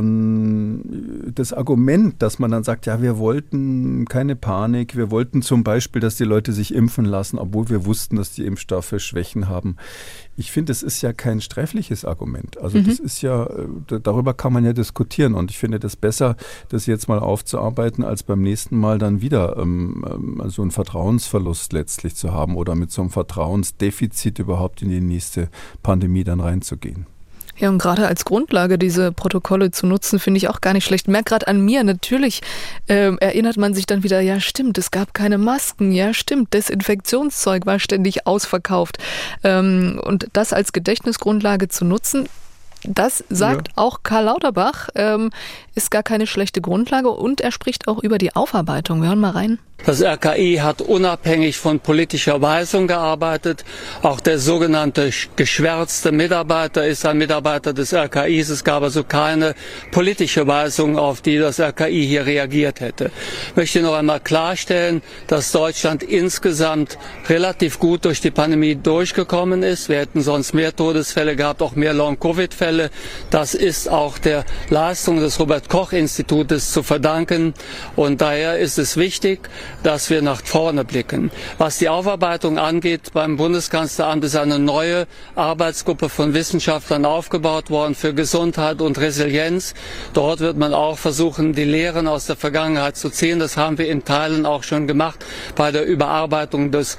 dann das Argument, dass man dann sagt, ja, wir wollten keine Panik, wir wollten zum Beispiel, dass die Leute sich impfen lassen, obwohl wir wussten, dass die Impfstoffe Schwächen haben. Ich finde, das ist ja kein sträfliches Argument. Also mhm. das ist ja, darüber kann man ja diskutieren und ich finde das besser, das jetzt mal aufzuarbeiten, als beim nächsten Mal dann wieder ähm, so einen Vertrauensverlust letztlich zu haben oder mit so einem Vertrauensdefizit überhaupt in die nächste Pandemie dann reinzugehen. Ja, und gerade als Grundlage diese Protokolle zu nutzen, finde ich auch gar nicht schlecht. Merkt gerade an mir, natürlich äh, erinnert man sich dann wieder, ja stimmt, es gab keine Masken, ja stimmt, Desinfektionszeug war ständig ausverkauft. Ähm, und das als Gedächtnisgrundlage zu nutzen, das sagt ja auch Karl Lauterbach, ähm, ist gar keine schlechte Grundlage und er spricht auch über die Aufarbeitung. Wir hören mal rein. Das R K I hat unabhängig von politischer Weisung gearbeitet. Auch der sogenannte geschwärzte Mitarbeiter ist ein Mitarbeiter des R K Is. Es gab also keine politische Weisung, auf die das R K I hier reagiert hätte. Ich möchte noch einmal klarstellen, dass Deutschland insgesamt relativ gut durch die Pandemie durchgekommen ist. Wir hätten sonst mehr Todesfälle gehabt, auch mehr Long-Covid-Fälle. Das ist auch der Leistung des Robert-Koch-Institutes zu verdanken. Und daher ist es wichtig, dass wir nach vorne blicken. Was die Aufarbeitung angeht, beim Bundeskanzleramt ist eine neue Arbeitsgruppe von Wissenschaftlern aufgebaut worden für Gesundheit und Resilienz. Dort wird man auch versuchen, die Lehren aus der Vergangenheit zu ziehen. Das haben wir in Teilen auch schon gemacht bei der Überarbeitung des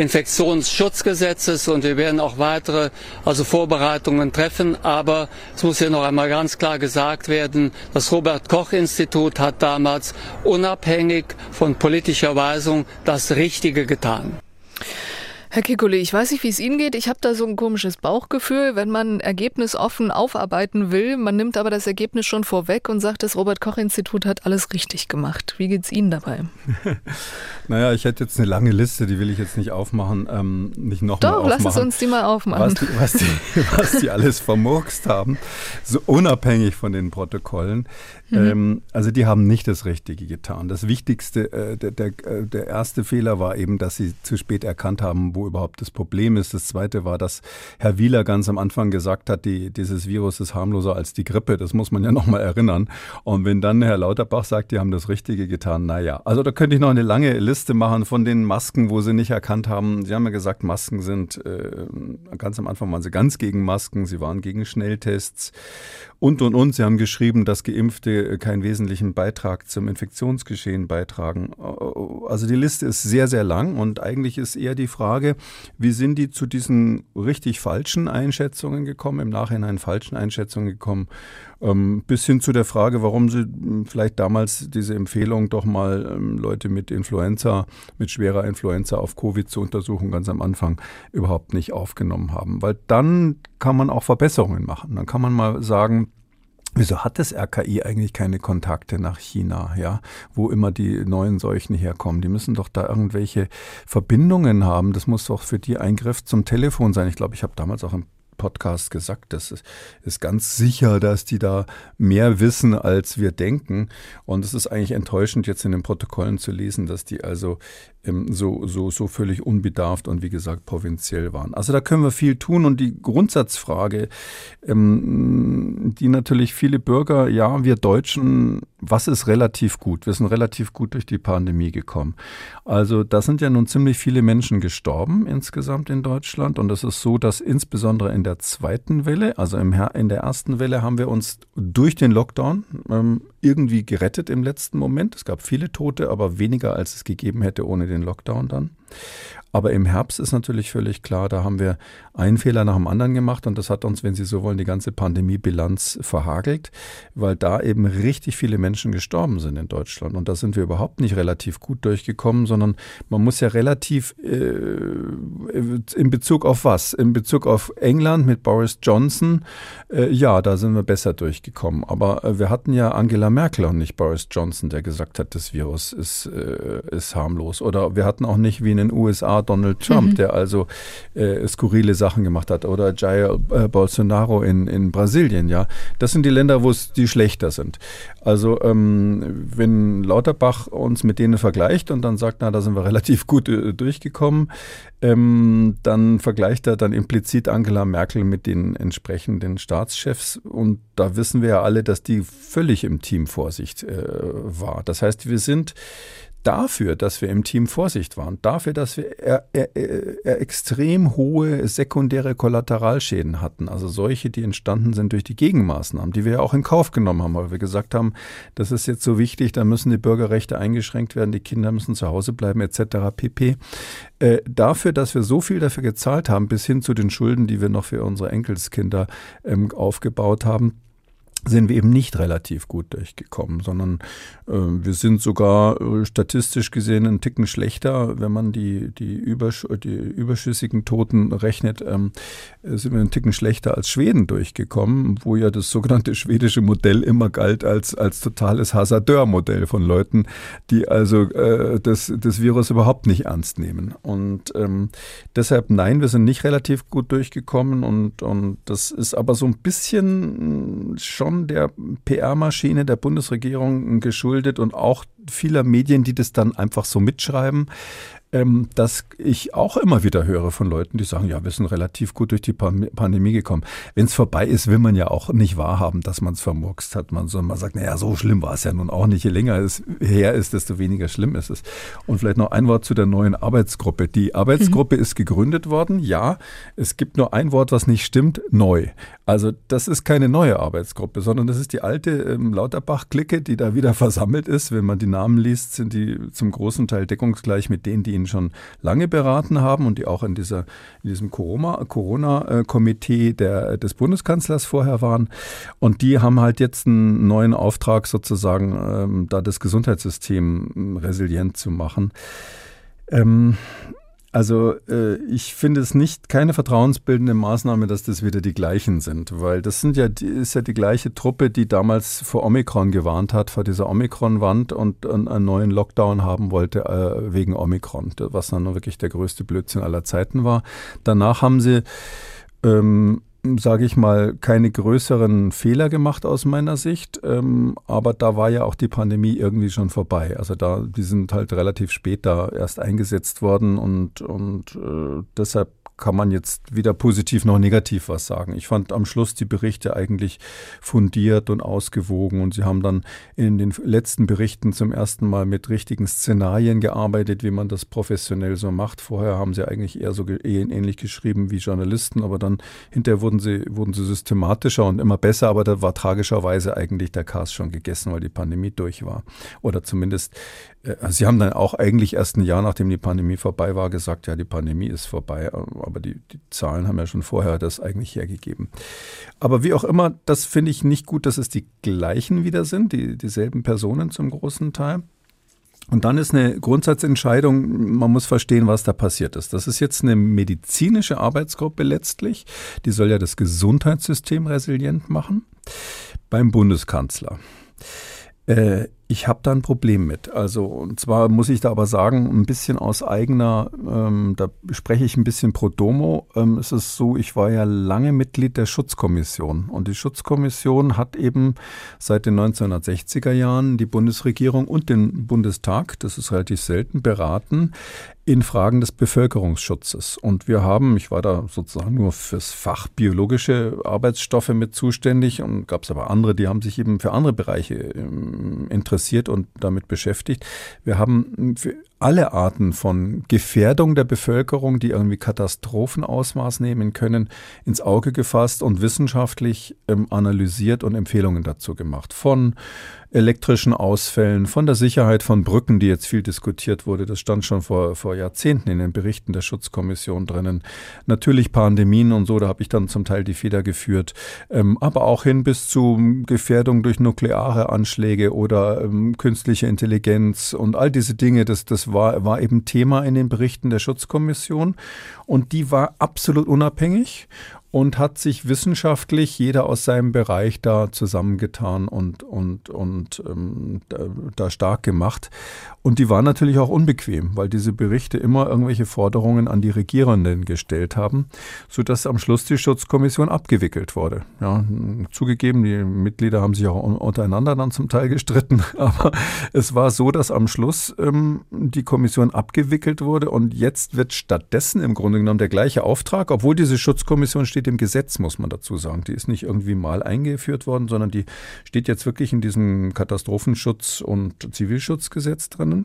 Infektionsschutzgesetzes und wir werden auch weitere also Vorbereitungen treffen. Aber es muss hier noch einmal ganz klar gesagt werden, das Robert-Koch-Institut hat damals unabhängig von politischer Weisung das Richtige getan. Herr Kekulé, ich weiß nicht, wie es Ihnen geht. Ich habe da so ein komisches Bauchgefühl, wenn man Ergebnis offen aufarbeiten will. Man nimmt aber das Ergebnis schon vorweg und sagt, das Robert-Koch-Institut hat alles richtig gemacht. Wie geht's Ihnen dabei? Naja, ich hätte jetzt eine lange Liste, die will ich jetzt nicht aufmachen, ähm, nicht noch Doch, mal aufmachen. Doch, lass es uns die mal aufmachen. Was die, was die, was die alles vermurkst haben, so unabhängig von den Protokollen. Mhm. Ähm, also die haben nicht das Richtige getan. Das Wichtigste, äh, der, der, der erste Fehler war eben, dass sie zu spät erkannt haben, wo überhaupt das Problem ist. Das zweite war, dass Herr Wieler ganz am Anfang gesagt hat, die, dieses Virus ist harmloser als die Grippe. Das muss man ja nochmal erinnern. Und wenn dann Herr Lauterbach sagt, die haben das Richtige getan, naja. Also da könnte ich noch eine lange Liste machen von den Masken, wo sie nicht erkannt haben. Sie haben ja gesagt, Masken sind, äh, ganz am Anfang waren sie ganz gegen Masken, sie waren gegen Schnelltests und, und, und. Sie haben geschrieben, dass Geimpfte keinen wesentlichen Beitrag zum Infektionsgeschehen beitragen. Also die Liste ist sehr, sehr lang und eigentlich ist eher die Frage, wie sind die zu diesen richtig falschen Einschätzungen gekommen, im Nachhinein falschen Einschätzungen gekommen, ähm, bis hin zu der Frage, warum sie vielleicht damals diese Empfehlung, doch mal ähm, Leute mit Influenza, mit schwerer Influenza auf Covid zu untersuchen, ganz am Anfang überhaupt nicht aufgenommen haben. Weil dann kann man auch Verbesserungen machen. Dann kann man mal sagen, wieso hat das R K I eigentlich keine Kontakte nach China, ja, wo immer die neuen Seuchen herkommen? Die müssen doch da irgendwelche Verbindungen haben. Das muss doch für die ein Griff zum Telefon sein. Ich glaube, ich habe damals auch im Podcast gesagt, das ist, ist ganz sicher, dass die da mehr wissen, als wir denken. Und es ist eigentlich enttäuschend, jetzt in den Protokollen zu lesen, dass die also ähm, so, so, so völlig unbedarft und wie gesagt provinziell waren. Also da können wir viel tun. Und die Grundsatzfrage, ähm, die natürlich viele Bürger, ja, wir Deutschen was ist relativ gut? Wir sind relativ gut durch die Pandemie gekommen. Also da sind ja nun ziemlich viele Menschen gestorben insgesamt in Deutschland. Und es ist so, dass insbesondere in der zweiten Welle, also im Her- in der ersten Welle, haben wir uns durch den Lockdown ähm, irgendwie gerettet im letzten Moment. Es gab viele Tote, aber weniger, als es gegeben hätte ohne den Lockdown dann. Aber im Herbst ist natürlich völlig klar, da haben wir einen Fehler nach dem anderen gemacht und das hat uns, wenn Sie so wollen, die ganze Pandemiebilanz verhagelt, weil da eben richtig viele Menschen gestorben sind in Deutschland. Und da sind wir überhaupt nicht relativ gut durchgekommen, sondern man muss ja relativ äh, in Bezug auf was? In Bezug auf England mit Boris Johnson, äh, ja, da sind wir besser durchgekommen. Aber äh, wir hatten ja Angela Merkel und nicht Boris Johnson, der gesagt hat, das Virus ist, äh, ist harmlos. Oder wir hatten auch nicht wie in den U S A Donald Trump, mhm. der also äh, skurrile Sachen gemacht hat, oder Jair äh, Bolsonaro in, in Brasilien, ja. Das sind die Länder, wo es die schlechter sind. Also ähm, wenn Lauterbach uns mit denen vergleicht und dann sagt, na, da sind wir relativ gut äh, durchgekommen, ähm, dann vergleicht er dann implizit Angela Merkel mit den entsprechenden Staatschefs und da wissen wir ja alle, dass die völlig im Team Vorsicht äh, war. Das heißt, wir sind dafür, dass wir im Team Vorsicht waren, dafür, dass wir er, er, er extrem hohe sekundäre Kollateralschäden hatten, also solche, die entstanden sind durch die Gegenmaßnahmen, die wir ja auch in Kauf genommen haben, weil wir gesagt haben, das ist jetzt so wichtig, da müssen die Bürgerrechte eingeschränkt werden, die Kinder müssen zu Hause bleiben et cetera pp. Äh, dafür, dass wir so viel dafür gezahlt haben, bis hin zu den Schulden, die wir noch für unsere Enkelskinder ähm, aufgebaut haben, sind wir eben nicht relativ gut durchgekommen, sondern äh, wir sind sogar äh, statistisch gesehen einen Ticken schlechter, wenn man die, die, Übersch- die überschüssigen Toten rechnet, ähm, sind wir einen Ticken schlechter als Schweden durchgekommen, wo ja das sogenannte schwedische Modell immer galt als, als totales Hasardeur-Modell von Leuten, die also äh, das, das Virus überhaupt nicht ernst nehmen. Und ähm, deshalb nein, wir sind nicht relativ gut durchgekommen und, und das ist aber so ein bisschen schon der P R-Maschine der Bundesregierung geschuldet und auch vieler Medien, die das dann einfach so mitschreiben, ähm, dass ich auch immer wieder höre von Leuten, die sagen, ja, wir sind relativ gut durch die Pandemie gekommen. Wenn es vorbei ist, will man ja auch nicht wahrhaben, dass man es vermurkst hat. Man soll mal sagen, naja, so schlimm war es ja nun auch nicht. Je länger es her ist, desto weniger schlimm ist es. Und vielleicht noch ein Wort zu der neuen Arbeitsgruppe. Die Arbeitsgruppe mhm. ist gegründet worden. Ja, es gibt nur ein Wort, was nicht stimmt, neu. Also das ist keine neue Arbeitsgruppe, sondern das ist die alte ähm, Lauterbach-Clique, die da wieder versammelt ist. Wenn man die Namen liest, sind die zum großen Teil deckungsgleich mit denen, die ihn schon lange beraten haben und die auch in, dieser, in diesem Corona, Corona-Komitee der, des Bundeskanzlers vorher waren. Und die haben halt jetzt einen neuen Auftrag sozusagen, ähm, da das Gesundheitssystem resilient zu machen. Ähm, Also äh, ich finde es nicht keine vertrauensbildende Maßnahme, dass das wieder die gleichen sind, weil das sind ja die, ist ja die gleiche Truppe, die damals vor Omikron gewarnt hat, vor dieser Omikron-Wand und, und einen neuen Lockdown haben wollte äh, wegen Omikron, was dann wirklich der größte Blödsinn aller Zeiten war. Danach haben sie ähm, sage ich mal, keine größeren Fehler gemacht aus meiner Sicht, ähm, aber da war ja auch die Pandemie irgendwie schon vorbei. Also da, die sind halt relativ spät da erst eingesetzt worden und, und äh, deshalb kann man jetzt weder positiv noch negativ was sagen. Ich fand am Schluss die Berichte eigentlich fundiert und ausgewogen und sie haben dann in den letzten Berichten zum ersten Mal mit richtigen Szenarien gearbeitet, wie man das professionell so macht. Vorher haben sie eigentlich eher so ähnlich geschrieben wie Journalisten, aber dann hinterher wurden sie, wurden sie systematischer und immer besser, aber da war tragischerweise eigentlich der Kars schon gegessen, weil die Pandemie durch war. Oder zumindest, äh, sie haben dann auch eigentlich erst ein Jahr, nachdem die Pandemie vorbei war, gesagt, ja, die Pandemie ist vorbei, aber die, die Zahlen haben ja schon vorher das eigentlich hergegeben. Aber wie auch immer, das finde ich nicht gut, dass es die gleichen wieder sind, die, dieselben Personen zum großen Teil. Und dann ist eine Grundsatzentscheidung, man muss verstehen, was da passiert ist. Das ist jetzt eine medizinische Arbeitsgruppe letztlich, die soll ja das Gesundheitssystem resilient machen, beim Bundeskanzler. Äh, Ich habe da ein Problem mit. Also, und zwar muss ich da aber sagen, ein bisschen aus eigener, ähm, da spreche ich ein bisschen pro domo. Ähm, es ist so, ich war ja lange Mitglied der Schutzkommission. Und die Schutzkommission hat eben seit den neunzehnhundertsechziger Jahren die Bundesregierung und den Bundestag, das ist relativ selten, beraten in Fragen des Bevölkerungsschutzes. Und wir haben, ich war da sozusagen nur fürs Fach biologische Arbeitsstoffe mit zuständig und gab es aber andere, die haben sich eben für andere Bereiche ähm, interessiert und damit beschäftigt. Wir haben für alle Arten von Gefährdung der Bevölkerung, die irgendwie Katastrophenausmaß nehmen können, ins Auge gefasst und wissenschaftlich ähm, analysiert und Empfehlungen dazu gemacht. Von elektrischen Ausfällen, von der Sicherheit von Brücken, die jetzt viel diskutiert wurde. Das stand schon vor, vor Jahrzehnten in den Berichten der Schutzkommission drinnen. Natürlich Pandemien und so, da habe ich dann zum Teil die Feder geführt. Ähm, aber auch hin bis zu Gefährdung durch nukleare Anschläge oder ähm, künstliche Intelligenz und all diese Dinge, das, das war, war eben Thema in den Berichten der Schutzkommission. Und die war absolut unabhängig und hat sich wissenschaftlich jeder aus seinem Bereich da zusammengetan und, und, und ähm, da, da stark gemacht. Und die waren natürlich auch unbequem, weil diese Berichte immer irgendwelche Forderungen an die Regierenden gestellt haben, sodass am Schluss die Schutzkommission abgewickelt wurde. Ja, zugegeben, die Mitglieder haben sich auch untereinander dann zum Teil gestritten, aber es war so, dass am Schluss ähm, die Kommission abgewickelt wurde und jetzt wird stattdessen im Grunde genommen der gleiche Auftrag, obwohl diese Schutzkommission steht im Gesetz, muss man dazu sagen. Die ist nicht irgendwie mal eingeführt worden, sondern die steht jetzt wirklich in diesem Katastrophenschutz- und Zivilschutzgesetz drinnen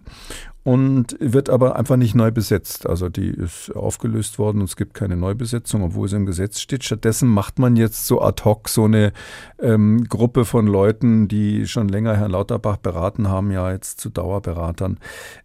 und wird aber einfach nicht neu besetzt. Also die ist aufgelöst worden und es gibt keine Neubesetzung, obwohl sie im Gesetz steht. Stattdessen macht man jetzt so ad hoc so eine ähm, Gruppe von Leuten, die schon länger Herrn Lauterbach beraten haben, ja jetzt zu Dauerberatern.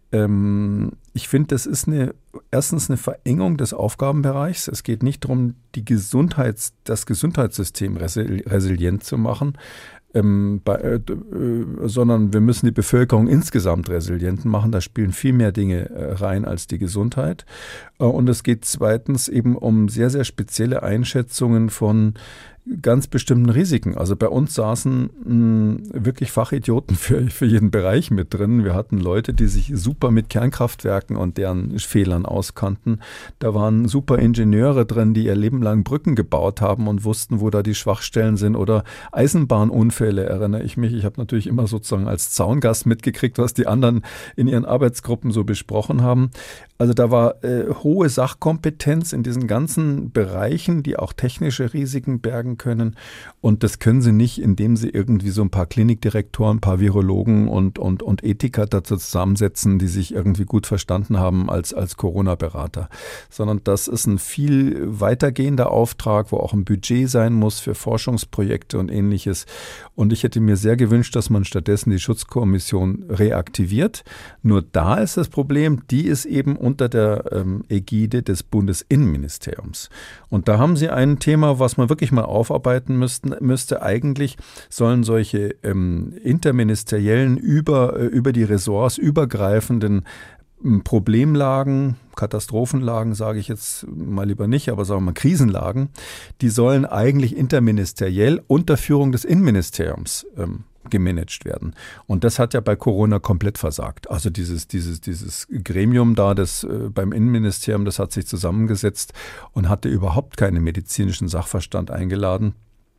Ähm, ich finde, das ist eine, erstens eine Verengung des Aufgabenbereichs. Es geht nicht darum, die Gesundheits-, das Gesundheitssystem resi- resilient zu machen, ähm, bei, äh, äh, sondern wir müssen die Bevölkerung insgesamt resilient machen. Da spielen viel mehr Dinge äh, rein als die Gesundheit. Äh, und es geht zweitens eben um sehr, sehr spezielle Einschätzungen von ganz bestimmten Risiken. Also bei uns saßen mh, wirklich Fachidioten für, für jeden Bereich mit drin. Wir hatten Leute, die sich super mit Kernkraftwerken und deren Fehlern auskannten. Da waren super Ingenieure drin, die ihr Leben lang Brücken gebaut haben und wussten, wo da die Schwachstellen sind. Oder Eisenbahnunfälle, erinnere ich mich. Ich habe natürlich immer sozusagen als Zaungast mitgekriegt, was die anderen in ihren Arbeitsgruppen so besprochen haben. Also da war äh, hohe Sachkompetenz in diesen ganzen Bereichen, die auch technische Risiken bergen können. Und das können sie nicht, indem sie irgendwie so ein paar Klinikdirektoren, ein paar Virologen und, und, und Ethiker dazu zusammensetzen, die sich irgendwie gut verstanden haben als, als Corona-Berater. Sondern das ist ein viel weitergehender Auftrag, wo auch ein Budget sein muss für Forschungsprojekte und Ähnliches. Und ich hätte mir sehr gewünscht, dass man stattdessen die Schutzkommission reaktiviert. Nur da ist das Problem, die ist eben unter der ähm, Ägide des Bundesinnenministeriums. Und da haben sie ein Thema, was man wirklich mal aufarbeiten müssten, müsste. Eigentlich sollen solche ähm, interministeriellen, über, äh, über die Ressorts übergreifenden ähm, Problemlagen, Katastrophenlagen, sage ich jetzt mal lieber nicht, aber sagen wir mal Krisenlagen, die sollen eigentlich interministeriell unter Führung des Innenministeriums ähm, gemanagt werden. Und das hat ja bei Corona komplett versagt. Also dieses, dieses, dieses Gremium da, das äh, beim Innenministerium, das hat sich zusammengesetzt und hatte überhaupt keinen medizinischen Sachverstand eingeladen.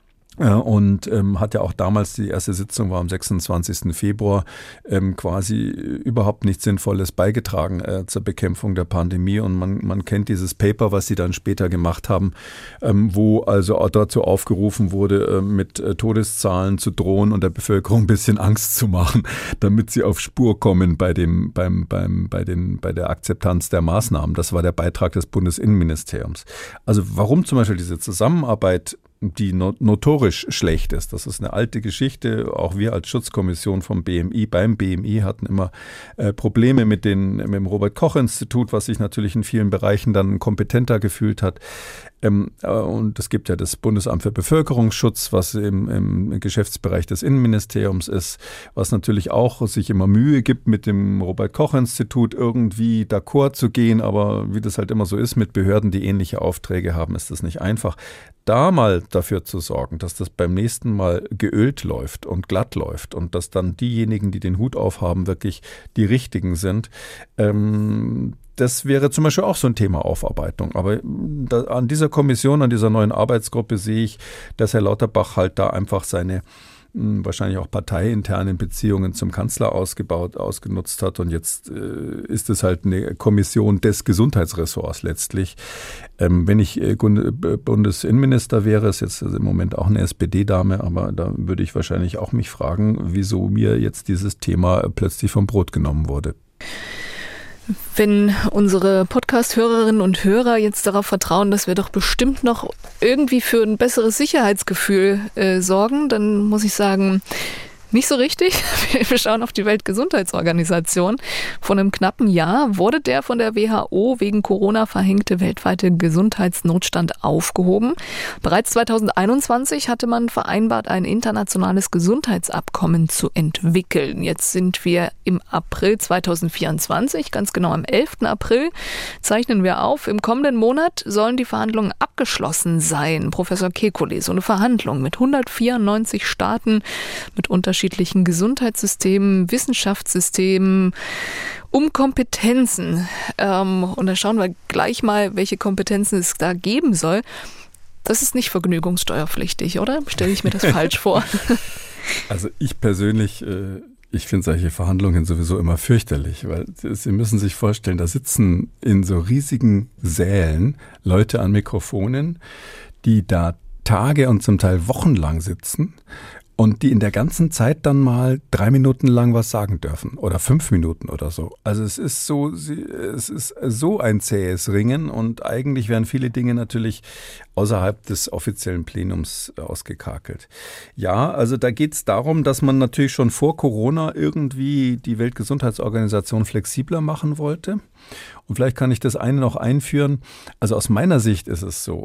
Und ähm, hat ja auch damals, die erste Sitzung war am sechsundzwanzigsten Februar, ähm, quasi überhaupt nichts Sinnvolles beigetragen äh, zur Bekämpfung der Pandemie. Und man, man kennt dieses Paper, was sie dann später gemacht haben, ähm, wo also auch dazu aufgerufen wurde, äh, mit äh, Todeszahlen zu drohen und der Bevölkerung ein bisschen Angst zu machen, damit sie auf Spur kommen bei dem, beim, beim, bei den, bei der Akzeptanz der Maßnahmen. Das war der Beitrag des Bundesinnenministeriums. Also warum zum Beispiel diese Zusammenarbeit, die notorisch schlecht ist. Das ist eine alte Geschichte. Auch wir als Schutzkommission vom B M I, beim B M I hatten immer äh, Probleme mit, den, mit dem Robert-Koch-Institut, was sich natürlich in vielen Bereichen dann kompetenter gefühlt hat. Und es gibt ja das Bundesamt für Bevölkerungsschutz, was im, im Geschäftsbereich des Innenministeriums ist, was natürlich auch sich immer Mühe gibt, mit dem Robert-Koch-Institut irgendwie d'accord zu gehen. Aber wie das halt immer so ist mit Behörden, die ähnliche Aufträge haben, ist das nicht einfach. Da mal dafür zu sorgen, dass das beim nächsten Mal geölt läuft und glatt läuft und dass dann diejenigen, die den Hut aufhaben, wirklich die richtigen sind, ähm, das wäre zum Beispiel auch so ein Thema Aufarbeitung. Aber da, an dieser Kommission, an dieser neuen Arbeitsgruppe sehe ich, dass Herr Lauterbach halt da einfach seine mh, wahrscheinlich auch parteiinternen Beziehungen zum Kanzler ausgebaut, ausgenutzt hat. Und jetzt äh, ist es halt eine Kommission des Gesundheitsressorts letztlich. Ähm, wenn ich äh, Bundesinnenminister wäre, ist jetzt also im Moment auch eine S P D-Dame, aber da würde ich wahrscheinlich auch mich fragen, wieso mir jetzt dieses Thema plötzlich vom Brot genommen wurde. Wenn unsere Podcast-Hörerinnen und Hörer jetzt darauf vertrauen, dass wir doch bestimmt noch irgendwie für ein besseres Sicherheitsgefühl äh, sorgen, dann muss ich sagen, nicht so richtig. Wir schauen auf die Weltgesundheitsorganisation. Vor einem knappen Jahr wurde der von der W H O wegen Corona verhängte weltweite Gesundheitsnotstand aufgehoben. Bereits zweitausendeinundzwanzig hatte man vereinbart, ein internationales Gesundheitsabkommen zu entwickeln. Jetzt sind wir im April zweitausendvierundzwanzig, ganz genau am elften April, zeichnen wir auf. Im kommenden Monat sollen die Verhandlungen abgeschlossen sein. Professor Kekulé, so eine Verhandlung mit hundertvierundneunzig Staaten, mit unterschiedlichen unterschiedlichen Gesundheitssystemen, Wissenschaftssystemen, um Kompetenzen. Ähm, und da schauen wir gleich mal, welche Kompetenzen es da geben soll. Das ist nicht vergnügungssteuerpflichtig, oder? Stelle ich mir das falsch vor? Also ich persönlich, äh, ich finde solche Verhandlungen sowieso immer fürchterlich, weil Sie müssen sich vorstellen, da sitzen in so riesigen Sälen Leute an Mikrofonen, die da Tage und zum Teil wochenlang sitzen und die in der ganzen Zeit dann mal drei Minuten lang was sagen dürfen oder fünf Minuten oder so. Also es ist so, es ist so ein zähes Ringen und eigentlich werden viele Dinge natürlich außerhalb des offiziellen Plenums ausgekakelt. Ja, also da geht es darum, dass man natürlich schon vor Corona irgendwie die Weltgesundheitsorganisation flexibler machen wollte. Und vielleicht kann ich das eine noch einführen. Also aus meiner Sicht ist es so,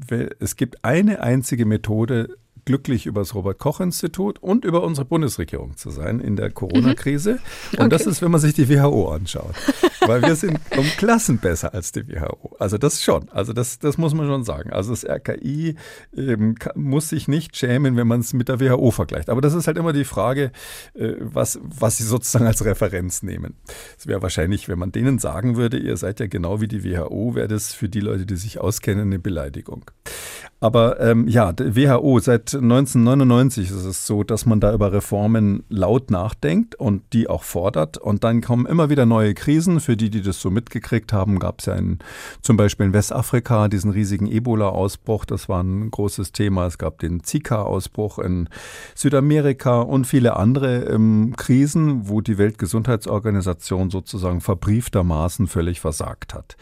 es gibt eine einzige Methode, glücklich über das Robert-Koch-Institut und über unsere Bundesregierung zu sein in der Corona-Krise. Mhm. Und okay. Das ist, wenn man sich die W H O anschaut. Weil wir sind um Klassen besser als die W H O. Also das schon. Also das, das muss man schon sagen. Also das R K I ähm, kann, muss sich nicht schämen, wenn man es mit der W H O vergleicht. Aber das ist halt immer die Frage, äh, was, was sie sozusagen als Referenz nehmen. Es wäre wahrscheinlich, wenn man denen sagen würde, ihr seid ja genau wie die W H O, wäre das für die Leute, die sich auskennen, eine Beleidigung. Aber ähm, ja, die W H O, seit neunzehnhundertneunundneunzig ist es so, dass man da über Reformen laut nachdenkt und die auch fordert. Und dann kommen immer wieder neue Krisen. Für die, die das so mitgekriegt haben, gab es ja in, zum Beispiel in Westafrika diesen riesigen Ebola-Ausbruch. Das war ein großes Thema. Es gab den Zika-Ausbruch in Südamerika und viele andere ähm, Krisen, wo die Weltgesundheitsorganisation sozusagen verbrieftermaßen völlig versagt hat.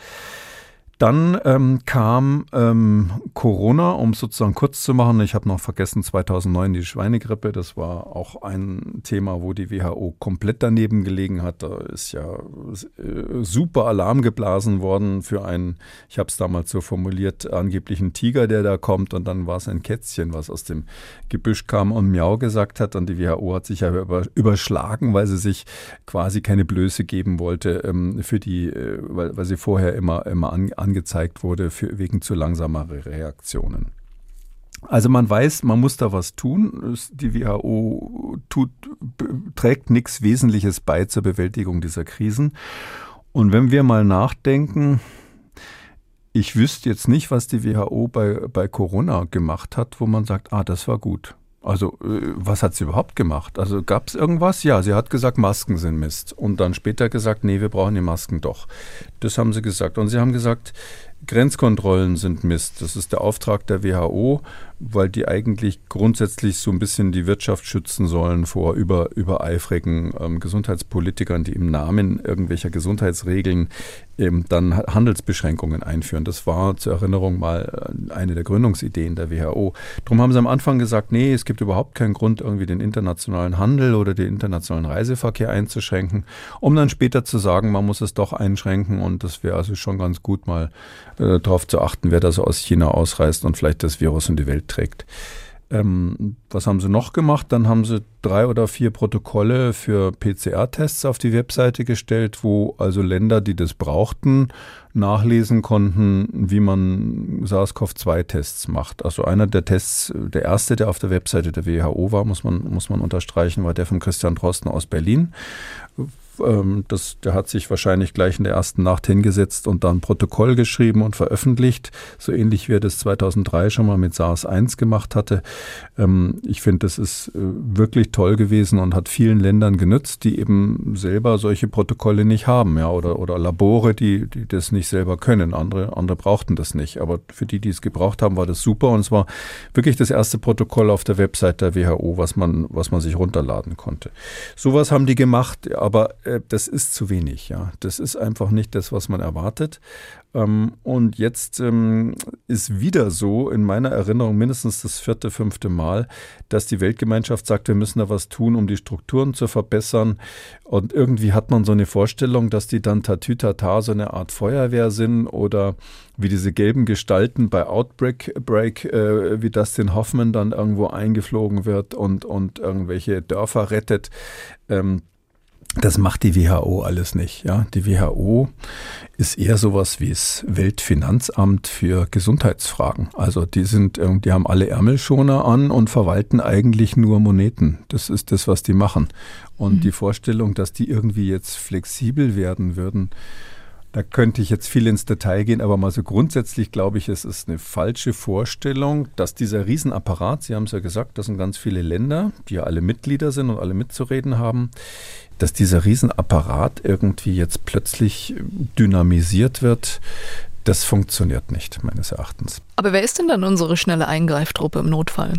Dann ähm, kam ähm, Corona, um es sozusagen kurz zu machen. Ich habe noch vergessen, zweitausendneun die Schweinegrippe. Das war auch ein Thema, wo die W H O komplett daneben gelegen hat. Da ist ja äh, super Alarm geblasen worden für einen, ich habe es damals so formuliert, angeblichen Tiger, der da kommt. Und dann war es ein Kätzchen, was aus dem Gebüsch kam und Miau gesagt hat. Und die W H O hat sich ja über, überschlagen, weil sie sich quasi keine Blöße geben wollte, ähm, für die, äh, weil, weil sie vorher immer, immer an, an angezeigt wurde für, wegen zu langsamer Reaktionen. Also man weiß, man muss da was tun. Die W H O tut, trägt nichts Wesentliches bei zur Bewältigung dieser Krisen. Und wenn wir mal nachdenken, ich wüsste jetzt nicht, was die W H O bei, bei Corona gemacht hat, wo man sagt, ah, das war gut. Also, was hat sie überhaupt gemacht? Also, gab es irgendwas? Ja, sie hat gesagt, Masken sind Mist. Und dann später gesagt, nee, wir brauchen die Masken doch. Das haben sie gesagt. Und sie haben gesagt, Grenzkontrollen sind Mist. Das ist der Auftrag der W H O, weil die eigentlich grundsätzlich so ein bisschen die Wirtschaft schützen sollen vor über, übereifrigen ähm, Gesundheitspolitikern, die im Namen irgendwelcher Gesundheitsregeln ähm, dann Handelsbeschränkungen einführen. Das war zur Erinnerung mal eine der Gründungsideen der W H O. Darum haben sie am Anfang gesagt, nee, es gibt überhaupt keinen Grund, irgendwie den internationalen Handel oder den internationalen Reiseverkehr einzuschränken, um dann später zu sagen, man muss es doch einschränken und das wäre also schon ganz gut, mal äh, darauf zu achten, wer da so aus China ausreist und vielleicht das Virus in die Welt trägt. Ähm, was haben sie noch gemacht? Dann haben sie drei oder vier Protokolle für P C R-Tests auf die Webseite gestellt, wo also Länder, die das brauchten, nachlesen konnten, wie man SARS-C o V zwei Tests macht. Also einer der Tests, der erste, der auf der Webseite der W H O war, muss man, muss man unterstreichen, war der von Christian Drosten aus Berlin. Das, der hat sich wahrscheinlich gleich in der ersten Nacht hingesetzt und dann ein Protokoll geschrieben und veröffentlicht, so ähnlich wie er das zweitausenddrei schon mal mit SARS eins gemacht hatte. Ich finde, das ist wirklich toll gewesen und hat vielen Ländern genützt, die eben selber solche Protokolle nicht haben, ja, oder, oder Labore, die, die das nicht selber können. Andere, andere brauchten das nicht. Aber für die, die es gebraucht haben, war das super und es war wirklich das erste Protokoll auf der Website der W H O, was man, was man sich runterladen konnte. Sowas haben die gemacht, aber das ist zu wenig, ja. Das ist einfach nicht das, was man erwartet. Und jetzt ist wieder so in meiner Erinnerung mindestens das vierte, fünfte Mal, dass die Weltgemeinschaft sagt, wir müssen da was tun, um die Strukturen zu verbessern. Und irgendwie hat man so eine Vorstellung, dass die dann tatütata so eine Art Feuerwehr sind oder wie diese gelben Gestalten bei Outbreak, Break, äh, wie Dustin Hoffman dann irgendwo eingeflogen wird und, und irgendwelche Dörfer rettet. Ähm, Das macht die W H O alles nicht. Ja, die W H O ist eher sowas wie das Weltfinanzamt für Gesundheitsfragen. Also die sind, die haben alle Ärmelschoner an und verwalten eigentlich nur Moneten. Das ist das, was die machen. Und mhm. die Vorstellung, dass die irgendwie jetzt flexibel werden würden, da könnte ich jetzt viel ins Detail gehen, aber mal so grundsätzlich glaube ich, es ist eine falsche Vorstellung, dass dieser Riesenapparat, Sie haben es ja gesagt, das sind ganz viele Länder, die ja alle Mitglieder sind und alle mitzureden haben, dass dieser Riesenapparat irgendwie jetzt plötzlich dynamisiert wird, das funktioniert nicht, meines Erachtens. Aber wer ist denn dann unsere schnelle Eingreiftruppe im Notfall?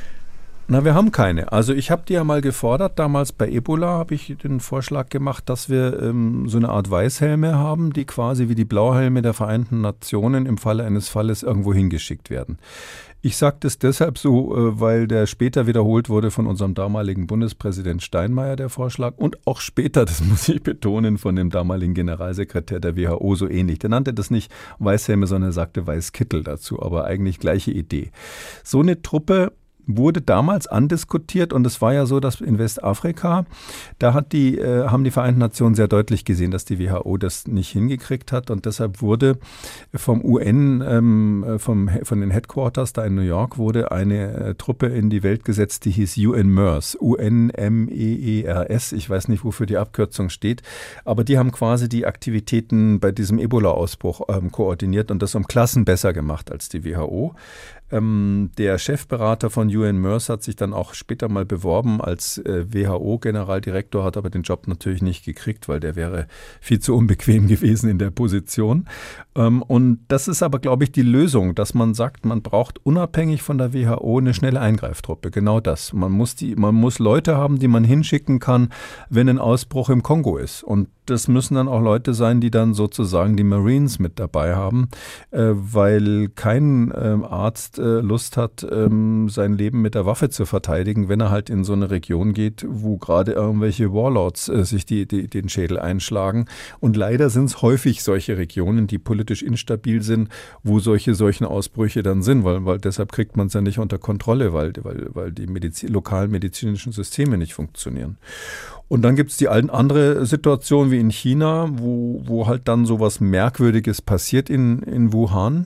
Na, wir haben keine. Also ich habe die ja mal gefordert, damals bei Ebola habe ich den Vorschlag gemacht, dass wir ähm, so eine Art Weißhelme haben, die quasi wie die Blauhelme der Vereinten Nationen im Falle eines Falles irgendwo hingeschickt werden. Ich sage das deshalb so, äh, weil der später wiederholt wurde von unserem damaligen Bundespräsident Steinmeier, der Vorschlag, und auch später, das muss ich betonen, von dem damaligen Generalsekretär der W H O so ähnlich. Der nannte das nicht Weißhelme, sondern er sagte Weißkittel dazu, aber eigentlich gleiche Idee. So eine Truppe wurde damals andiskutiert und es war ja so, dass in Westafrika, da hat die, äh, haben die Vereinten Nationen sehr deutlich gesehen, dass die W H O das nicht hingekriegt hat und deshalb wurde vom U N, ähm, vom, von den Headquarters da in New York, wurde eine äh, Truppe in die Welt gesetzt, die hieß U N M E R S, U N M E E R S, ich weiß nicht, wofür die Abkürzung steht, aber die haben quasi die Aktivitäten bei diesem Ebola-Ausbruch ähm, koordiniert und das um Klassen besser gemacht als die W H O. Ähm, der Chefberater von U N M E R S hat sich dann auch später mal beworben als äh, W H O-Generaldirektor, hat aber den Job natürlich nicht gekriegt, weil der wäre viel zu unbequem gewesen in der Position. Ähm, und das ist aber, glaube ich, die Lösung, dass man sagt, man braucht unabhängig von der W H O eine schnelle Eingreiftruppe. Genau das. Man muss die, man muss Leute haben, die man hinschicken kann, wenn ein Ausbruch im Kongo ist. Und das müssen dann auch Leute sein, die dann sozusagen die Marines mit dabei haben, äh, weil kein äh, Arzt äh, Lust hat, ähm, sein Leben mit der Waffe zu verteidigen, wenn er halt in so eine Region geht, wo gerade irgendwelche Warlords äh, sich die, die, den Schädel einschlagen. Und leider sind es häufig solche Regionen, die politisch instabil sind, wo solche solchen Ausbrüche dann sind, weil, weil deshalb kriegt man es ja nicht unter Kontrolle, weil, weil, weil die Medizin, lokalen medizinischen Systeme nicht funktionieren. Und dann gibt es die andere Situation wie in China, wo, wo halt dann sowas Merkwürdiges passiert in, in Wuhan,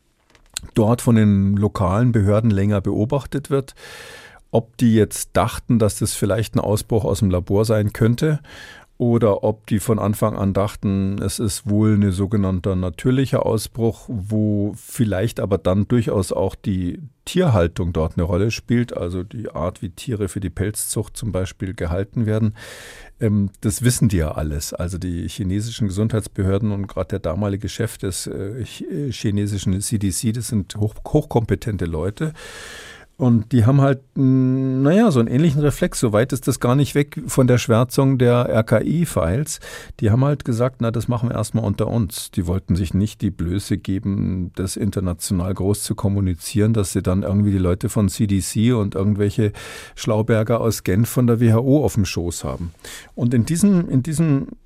dort von den lokalen Behörden länger beobachtet wird. Ob die jetzt dachten, dass das vielleicht ein Ausbruch aus dem Labor sein könnte oder ob die von Anfang an dachten, es ist wohl ein sogenannter natürlicher Ausbruch, wo vielleicht aber dann durchaus auch die Tierhaltung dort eine Rolle spielt, also die Art, wie Tiere für die Pelzzucht zum Beispiel gehalten werden. Ähm, das wissen die ja alles. Also die chinesischen Gesundheitsbehörden und gerade der damalige Chef des äh, chinesischen C D C, das sind hoch, hochkompetente Leute. Und die haben halt, naja, so einen ähnlichen Reflex, so weit ist das gar nicht weg von der Schwärzung der R K I-Files. Die haben halt gesagt, na, das machen wir erstmal unter uns. Die wollten sich nicht die Blöße geben, das international groß zu kommunizieren, dass sie dann irgendwie die Leute von C D C und irgendwelche Schlauberger aus Genf von der W H O auf dem Schoß haben. Und in diesem, in diesem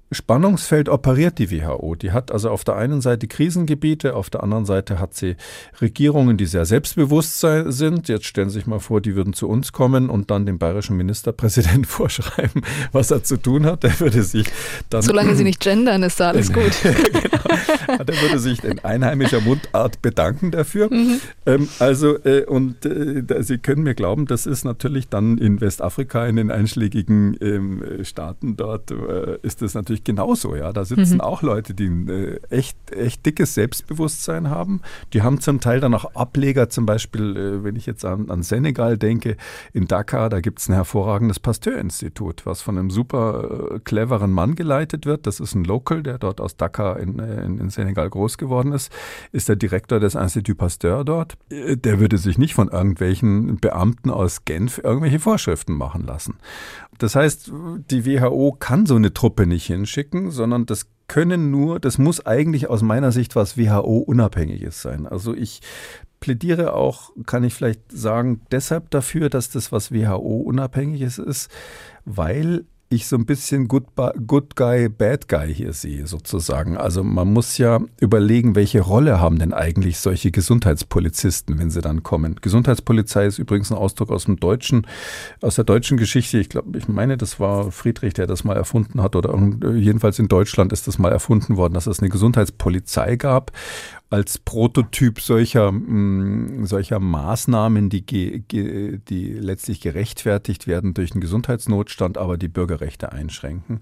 Spannungsfeld operiert die W H O. Die hat also auf der einen Seite Krisengebiete, auf der anderen Seite hat sie Regierungen, die sehr selbstbewusst sind. Jetzt stellen Sie sich mal vor, die würden zu uns kommen und dann dem bayerischen Ministerpräsident vorschreiben, was er zu tun hat. Der würde sich dann... Solange Sie nicht gendern, ist da alles gut. Genau. Der würde sich in einheimischer Mundart bedanken dafür. Mhm. Ähm, also, äh, und äh, Sie können mir glauben, das ist natürlich dann in Westafrika, in den einschlägigen ähm, Staaten dort, äh, ist das natürlich genauso, ja. Da sitzen mhm. auch Leute, die ein äh, echt, echt dickes Selbstbewusstsein haben. Die haben zum Teil dann auch Ableger, zum Beispiel, äh, wenn ich jetzt an, an Senegal denke, in Dakar, da gibt es ein hervorragendes Pasteur-Institut, was von einem super äh, cleveren Mann geleitet wird. Das ist ein Local, der dort aus Dakar in, in, in Senegal groß geworden ist, ist der Direktor des Institut Pasteur dort. Äh, der würde sich nicht von irgendwelchen Beamten aus Genf irgendwelche Vorschriften machen lassen. Das heißt, die W H O kann so eine Truppe nicht hinschicken, sondern das können nur, das muss eigentlich aus meiner Sicht was W H O-Unabhängiges sein. Also ich plädiere auch, kann ich vielleicht sagen, deshalb dafür, dass das was W H O-Unabhängiges ist, weil ich so ein bisschen Good, Good Guy, Bad Guy hier sehe sozusagen. Also man muss ja überlegen, welche Rolle haben denn eigentlich solche Gesundheitspolizisten, wenn sie dann kommen. Gesundheitspolizei ist übrigens ein Ausdruck aus dem Deutschen, aus der deutschen Geschichte. Ich glaube, ich meine, das war Friedrich, der das mal erfunden hat, oder jedenfalls in Deutschland ist das mal erfunden worden, dass es eine Gesundheitspolizei gab. Als Prototyp solcher, mh, solcher Maßnahmen, die, ge, ge, die letztlich gerechtfertigt werden durch einen Gesundheitsnotstand, aber die Bürgerrechte einschränken.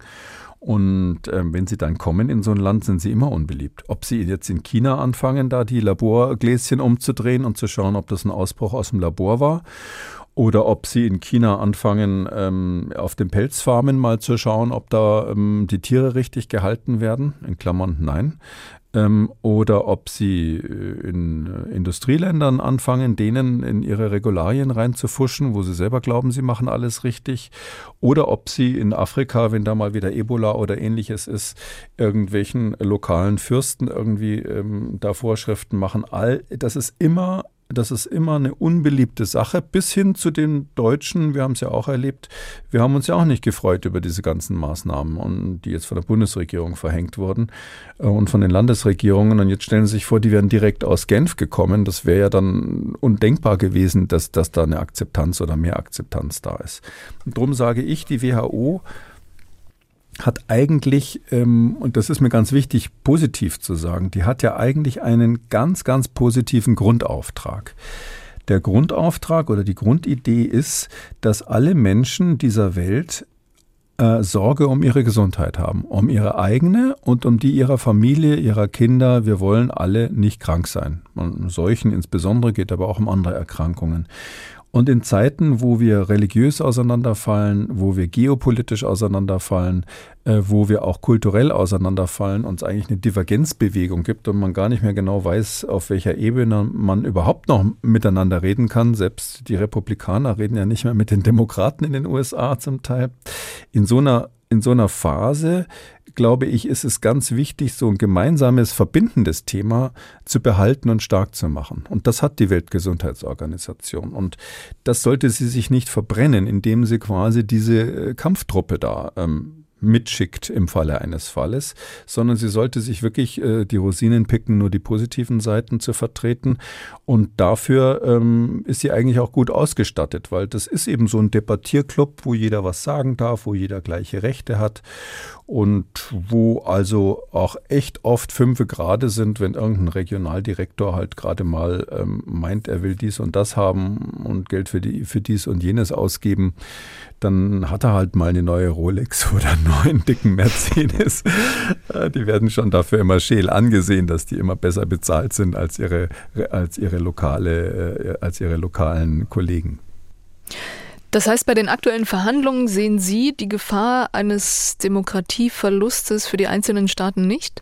Und ähm, wenn sie dann kommen in so ein Land, sind sie immer unbeliebt. Ob sie jetzt in China anfangen, da die Laborgläschen umzudrehen und zu schauen, ob das ein Ausbruch aus dem Labor war, oder ob sie in China anfangen, ähm, auf den Pelzfarmen mal zu schauen, ob da ähm, die Tiere richtig gehalten werden, in Klammern nein. Ähm, oder ob sie in Industrieländern anfangen, denen in ihre Regularien reinzufuschen, wo sie selber glauben, sie machen alles richtig. Oder ob sie in Afrika, wenn da mal wieder Ebola oder ähnliches ist, irgendwelchen lokalen Fürsten irgendwie ähm, da Vorschriften machen. All, das ist immer Das ist immer eine unbeliebte Sache, bis hin zu den Deutschen, wir haben es ja auch erlebt, wir haben uns ja auch nicht gefreut über diese ganzen Maßnahmen, und die jetzt von der Bundesregierung verhängt wurden und von den Landesregierungen. Und jetzt stellen Sie sich vor, die wären direkt aus Genf gekommen. Das wäre ja dann undenkbar gewesen, dass, dass da eine Akzeptanz oder mehr Akzeptanz da ist. Und darum sage ich, die W H O hat eigentlich, ähm, und das ist mir ganz wichtig, positiv zu sagen, die hat ja eigentlich einen ganz, ganz positiven Grundauftrag. Der Grundauftrag oder die Grundidee ist, dass alle Menschen dieser Welt äh, Sorge um ihre Gesundheit haben, um ihre eigene und um die ihrer Familie, ihrer Kinder. Wir wollen alle nicht krank sein. Und Seuchen insbesondere, geht aber auch um andere Erkrankungen. Und in Zeiten, wo wir religiös auseinanderfallen, wo wir geopolitisch auseinanderfallen, äh, wo wir auch kulturell auseinanderfallen und es eigentlich eine Divergenzbewegung gibt und man gar nicht mehr genau weiß, auf welcher Ebene man überhaupt noch miteinander reden kann. Selbst die Republikaner reden ja nicht mehr mit den Demokraten in den U S A zum Teil. In so einer, in so einer Phase, glaube ich, ist es ganz wichtig, so ein gemeinsames, verbindendes Thema zu behalten und stark zu machen. Und das hat die Weltgesundheitsorganisation. Und das sollte sie sich nicht verbrennen, indem sie quasi diese Kampftruppe da ähm, mitschickt im Falle eines Falles, sondern sie sollte sich wirklich äh, die Rosinen picken, nur die positiven Seiten zu vertreten. Und dafür ähm, ist sie eigentlich auch gut ausgestattet, weil das ist eben so ein Debattierclub, wo jeder was sagen darf, wo jeder gleiche Rechte hat und wo also auch echt oft fünfe Grade sind, wenn irgendein Regionaldirektor halt gerade mal ähm, meint, er will dies und das haben und Geld für, die, für dies und jenes ausgeben, dann hat er halt mal eine neue Rolex oder einen neuen dicken Mercedes. Die werden schon dafür immer scheel angesehen, dass die immer besser bezahlt sind als ihre, als ihre lokale, als ihre lokalen Kollegen. Das heißt, bei den aktuellen Verhandlungen sehen Sie die Gefahr eines Demokratieverlustes für die einzelnen Staaten nicht?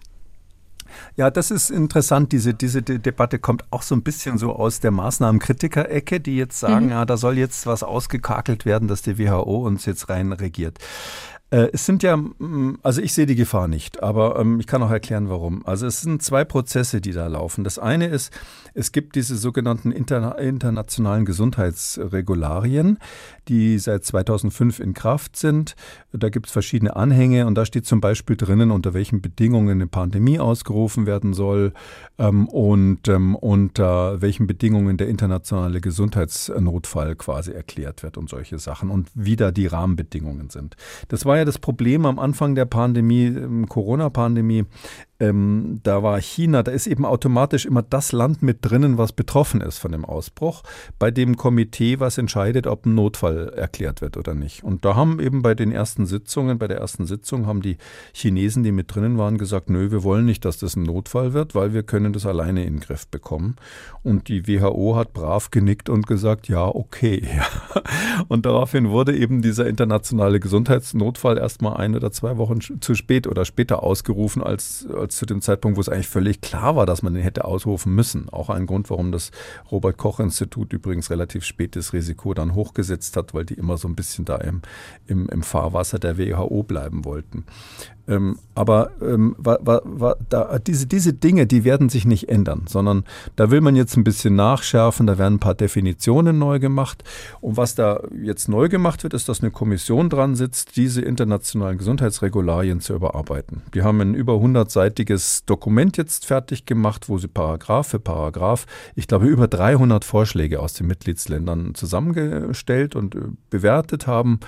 Ja, das ist interessant. Diese, diese Debatte kommt auch so ein bisschen so aus der Maßnahmenkritiker-Ecke, die jetzt sagen, mhm. ja, da soll jetzt was ausgekakelt werden, dass die W H O uns jetzt rein regiert. Äh, es sind ja, also ich sehe die Gefahr nicht, aber ähm, ich kann auch erklären, warum. Also es sind zwei Prozesse, die da laufen. Das eine ist, es gibt diese sogenannten interna- internationalen Gesundheitsregularien, die seit zweitausendfünf in Kraft sind. Da gibt es verschiedene Anhänge und da steht zum Beispiel drinnen, unter welchen Bedingungen eine Pandemie ausgerufen werden soll ähm, und ähm, unter welchen Bedingungen der internationale Gesundheitsnotfall quasi erklärt wird und solche Sachen und wie da die Rahmenbedingungen sind. Das war ja das Problem am Anfang der Pandemie, Corona-Pandemie. Ähm, da war China, da ist eben automatisch immer das Land mit drinnen, was betroffen ist von dem Ausbruch, bei dem Komitee, was entscheidet, ob ein Notfall erklärt wird oder nicht. Und da haben eben bei den ersten Sitzungen, bei der ersten Sitzung haben die Chinesen, die mit drinnen waren, gesagt, nö, wir wollen nicht, dass das ein Notfall wird, weil wir können das alleine in den Griff bekommen. Und die W H O hat brav genickt und gesagt, ja, okay. Und daraufhin wurde eben dieser internationale Gesundheitsnotfall erstmal ein oder zwei Wochen zu spät oder später ausgerufen, als, als zu dem Zeitpunkt, wo es eigentlich völlig klar war, dass man den hätte ausrufen müssen. Auch ein Grund, warum das Robert-Koch-Institut übrigens relativ spät das Risiko dann hochgesetzt hat, weil die immer so ein bisschen da im, im, im Fahrwasser der W H O bleiben wollten. Ähm, aber ähm, wa, wa, wa, da, diese, diese Dinge, die werden sich nicht ändern, sondern da will man jetzt ein bisschen nachschärfen, da werden ein paar Definitionen neu gemacht. Und was da jetzt neu gemacht wird, ist, dass eine Kommission dran sitzt, diese internationalen Gesundheitsregularien zu überarbeiten. Die haben ein über hundertseitiges Dokument jetzt fertig gemacht, wo sie Paragraph für Paragraph, ich glaube, über dreihundert Vorschläge aus den Mitgliedsländern zusammengestellt und äh, bewertet haben.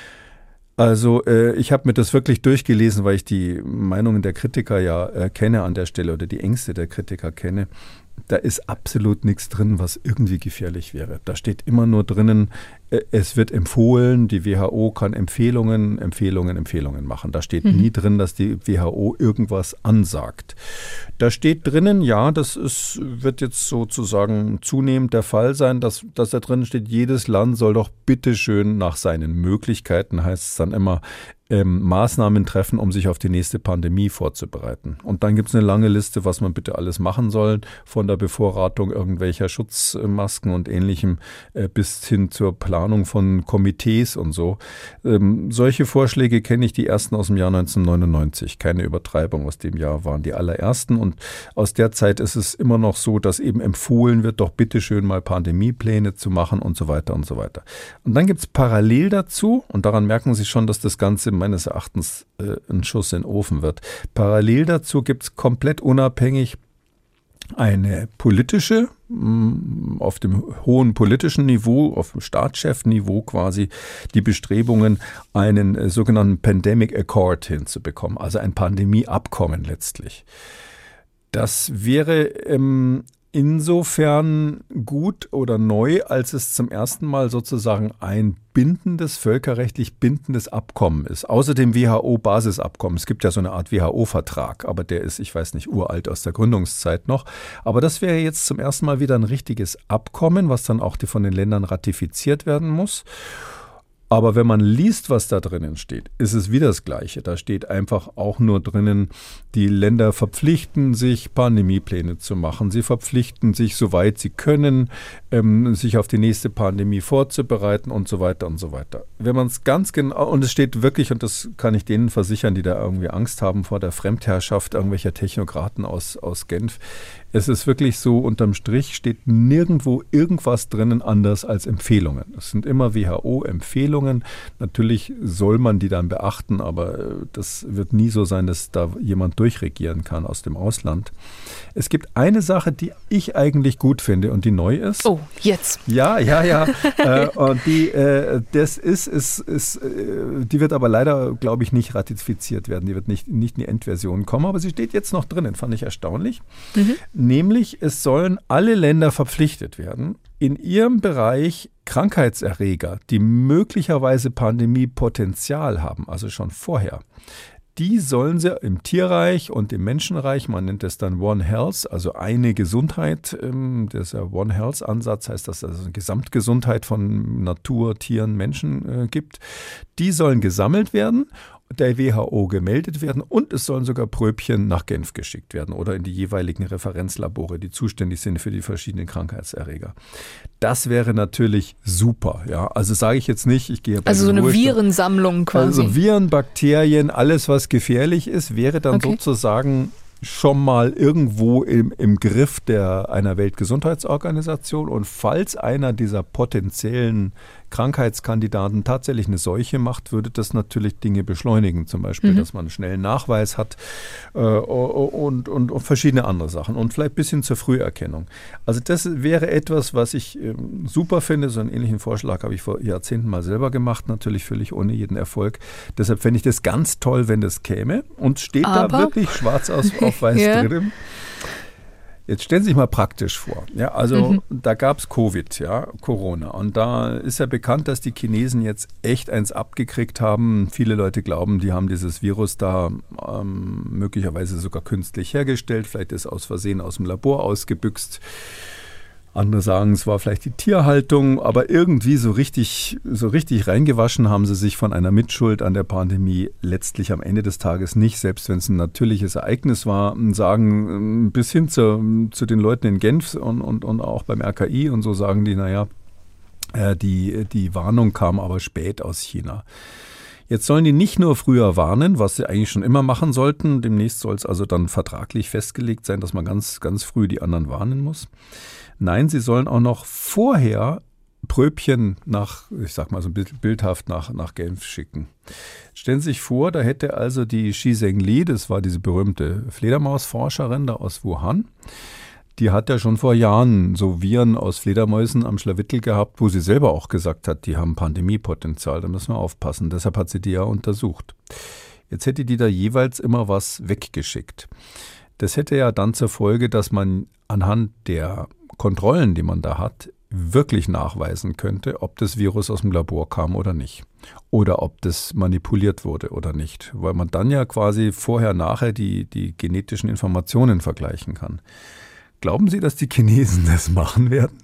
Also äh, ich habe mir das wirklich durchgelesen, weil ich die Meinungen der Kritiker ja äh, kenne an der Stelle oder die Ängste der Kritiker kenne. Da ist absolut nichts drin, was irgendwie gefährlich wäre. Da steht immer nur drinnen, äh, es wird empfohlen, die W H O kann Empfehlungen, Empfehlungen, Empfehlungen machen. Da steht mhm. nie drin, dass die W H O irgendwas ansagt. Da steht drinnen, ja, das ist, wird jetzt sozusagen zunehmend der Fall sein, dass, dass da drin steht, jedes Land soll doch bitteschön nach seinen Möglichkeiten, heißt es dann immer, Ähm, Maßnahmen treffen, um sich auf die nächste Pandemie vorzubereiten. Und dann gibt es eine lange Liste, was man bitte alles machen soll, von der Bevorratung irgendwelcher Schutzmasken und Ähnlichem äh, bis hin zur Planung von Komitees und so. Ähm, solche Vorschläge kenne ich, die ersten aus dem Jahr neunzehnhundertneunundneunzig. Keine Übertreibung, aus dem Jahr waren die allerersten. Und aus der Zeit ist es immer noch so, dass eben empfohlen wird, doch bitteschön mal Pandemiepläne zu machen und so weiter und so weiter. Und dann gibt es parallel dazu, und daran merken Sie schon, dass das Ganze meines Erachtens äh, ein Schuss in den Ofen wird. Parallel dazu gibt es komplett unabhängig eine politische, mh, auf dem hohen politischen Niveau, auf dem Staatschefniveau quasi, die Bestrebungen, einen äh, sogenannten Pandemic Accord hinzubekommen, also ein Pandemieabkommen letztlich. Das wäre ähm, insofern gut oder neu, als es zum ersten Mal sozusagen ein bindendes, völkerrechtlich bindendes Abkommen ist. Außer dem W H O-Basisabkommen. Es gibt ja so eine Art W H O-Vertrag, aber der ist, ich weiß nicht, uralt aus der Gründungszeit noch. Aber das wäre jetzt zum ersten Mal wieder ein richtiges Abkommen, was dann auch von den Ländern ratifiziert werden muss. Aber wenn man liest, was da drinnen steht, ist es wieder das Gleiche. Da steht einfach auch nur drinnen, die Länder verpflichten sich, Pandemiepläne zu machen. Sie verpflichten sich, soweit sie können, ähm, sich auf die nächste Pandemie vorzubereiten und so weiter und so weiter. Wenn man es ganz genau, und es steht wirklich, und das kann ich denen versichern, die da irgendwie Angst haben vor der Fremdherrschaft irgendwelcher Technokraten aus, aus Genf, es ist wirklich so, unterm Strich steht nirgendwo irgendwas drinnen anders als Empfehlungen. Es sind immer W H O-Empfehlungen. Natürlich soll man die dann beachten, aber das wird nie so sein, dass da jemand durchregieren kann aus dem Ausland. Es gibt eine Sache, die ich eigentlich gut finde und die neu ist. Oh, jetzt. Ja, ja, ja. äh, und die, äh, das ist, ist, ist äh, die wird aber leider, glaube ich, nicht ratifiziert werden. Die wird nicht, nicht in die Endversion kommen, aber sie steht jetzt noch drinnen, fand ich erstaunlich. Mhm. Nämlich, es sollen alle Länder verpflichtet werden, in ihrem Bereich Krankheitserreger, die möglicherweise Pandemiepotenzial haben, also schon vorher, die sollen sie im Tierreich und im Menschenreich, man nennt es dann One Health, also eine Gesundheit, dieser One Health Ansatz heißt, dass es eine Gesamtgesundheit von Natur, Tieren, Menschen gibt, die sollen gesammelt werden. der W H O gemeldet werden und es sollen sogar Pröbchen nach Genf geschickt werden oder in die jeweiligen Referenzlabore, die zuständig sind für die verschiedenen Krankheitserreger. Das wäre natürlich super. Ja, also sage ich jetzt nicht, ich gehe bei Also so eine Virensammlung quasi. Also Viren, Bakterien, alles was gefährlich ist, wäre dann okay. sozusagen schon mal irgendwo im, im Griff der, einer Weltgesundheitsorganisation. Und falls einer dieser potenziellen Krankheitskandidaten tatsächlich eine Seuche macht, würde das natürlich Dinge beschleunigen. Zum Beispiel, mhm. dass man einen schnellen Nachweis hat äh, und, und, und verschiedene andere Sachen. Und vielleicht bis hin zur Früherkennung. Also das wäre etwas, was ich äh, super finde. So einen ähnlichen Vorschlag habe ich vor Jahrzehnten mal selber gemacht. Natürlich völlig ohne jeden Erfolg. Deshalb fände ich das ganz toll, wenn das käme. Und steht Aber da wirklich schwarz aus, auf weiß ja. drin. Jetzt stellen Sie sich mal praktisch vor. Ja, also mhm. da gab es Covid, ja, Corona. Und da ist ja bekannt, dass die Chinesen jetzt echt eins abgekriegt haben. Viele Leute glauben, die haben dieses Virus da ähm, möglicherweise sogar künstlich hergestellt. Vielleicht ist aus Versehen aus dem Labor ausgebüxt. Andere sagen, es war vielleicht die Tierhaltung, aber irgendwie so richtig, so richtig reingewaschen haben sie sich von einer Mitschuld an der Pandemie letztlich am Ende des Tages nicht, selbst wenn es ein natürliches Ereignis war, sagen bis hin zu, zu den Leuten in Genf und, und, und auch beim R K I und so sagen die, naja, äh, die, die Warnung kam aber spät aus China. Jetzt sollen die nicht nur früher warnen, was sie eigentlich schon immer machen sollten, demnächst soll es also dann vertraglich festgelegt sein, dass man ganz, ganz früh die anderen warnen muss. Nein, sie sollen auch noch vorher Pröbchen nach, ich sag mal so bildhaft, nach, nach Genf schicken. Stellen Sie sich vor, da hätte also die Xi Zhengli, das war diese berühmte Fledermausforscherin da aus Wuhan, die hat ja schon vor Jahren so Viren aus Fledermäusen am Schlawittel gehabt, wo sie selber auch gesagt hat, die haben Pandemiepotenzial, da müssen wir aufpassen. Deshalb hat sie die ja untersucht. Jetzt hätte die da jeweils immer was weggeschickt. Das hätte ja dann zur Folge, dass man anhand der Kontrollen, die man da hat, wirklich nachweisen könnte, ob das Virus aus dem Labor kam oder nicht. Oder ob das manipuliert wurde oder nicht. Weil man dann ja quasi vorher, nachher die, die genetischen Informationen vergleichen kann. Glauben Sie, dass die Chinesen das machen werden?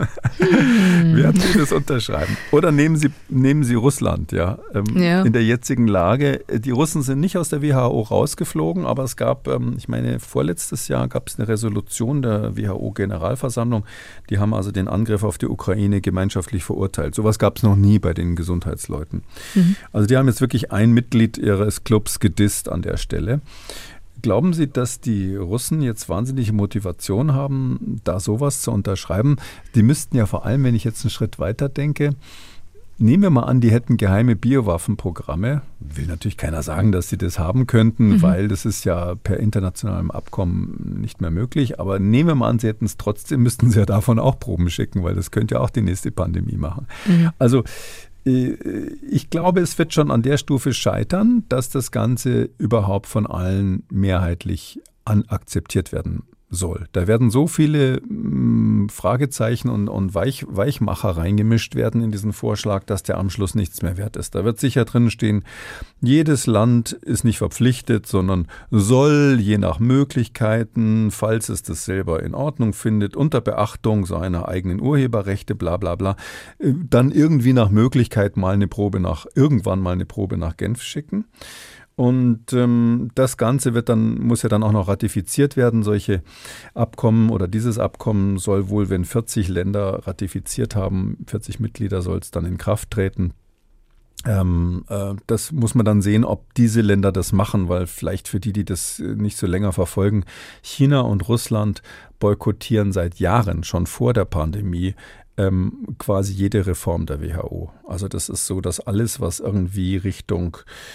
Hm. Werden Sie das unterschreiben? Oder nehmen Sie, nehmen Sie Russland, ja, ähm, ja. in der jetzigen Lage. Die Russen sind nicht aus der W H O rausgeflogen, aber es gab, ähm, ich meine, vorletztes Jahr gab es eine Resolution der W H O-Generalversammlung. Die haben also den Angriff auf die Ukraine gemeinschaftlich verurteilt. Sowas gab es noch nie bei den Gesundheitsleuten. Mhm. Also die haben jetzt wirklich ein Mitglied ihres Clubs gedisst an der Stelle. Glauben Sie, dass die Russen jetzt wahnsinnige Motivation haben, da sowas zu unterschreiben? Die müssten ja vor allem, wenn ich jetzt einen Schritt weiter denke, nehmen wir mal an, die hätten geheime Biowaffenprogramme. Will natürlich keiner sagen, dass sie das haben könnten, mhm. weil das ist ja per internationalem Abkommen nicht mehr möglich. Aber nehmen wir mal an, sie hätten es trotzdem, müssten sie ja davon auch Proben schicken, weil das könnte ja auch die nächste Pandemie machen. Mhm. Also ich glaube, es wird schon an der Stufe scheitern, dass das Ganze überhaupt von allen mehrheitlich an akzeptiert werden soll. Da werden so viele mh, Fragezeichen und, und Weich, Weichmacher reingemischt werden in diesen Vorschlag, dass der am Schluss nichts mehr wert ist. Da wird sicher drin stehen, jedes Land ist nicht verpflichtet, sondern soll je nach Möglichkeiten, falls es das selber in Ordnung findet, unter Beachtung seiner eigenen Urheberrechte, bla bla bla, dann irgendwie nach Möglichkeit mal eine Probe nach, irgendwann mal eine Probe nach Genf schicken. Und ähm, das Ganze wird dann, muss ja dann auch noch ratifiziert werden. Solche Abkommen oder dieses Abkommen soll wohl, wenn vierzig Länder ratifiziert haben, vierzig Mitglieder, soll es dann in Kraft treten. Ähm, äh, das muss man dann sehen, ob diese Länder das machen, weil vielleicht für die, die das nicht so länger verfolgen, China und Russland boykottieren seit Jahren, schon vor der Pandemie, ähm, quasi jede Reform der W H O. Also das ist so, dass alles, was irgendwie Richtung,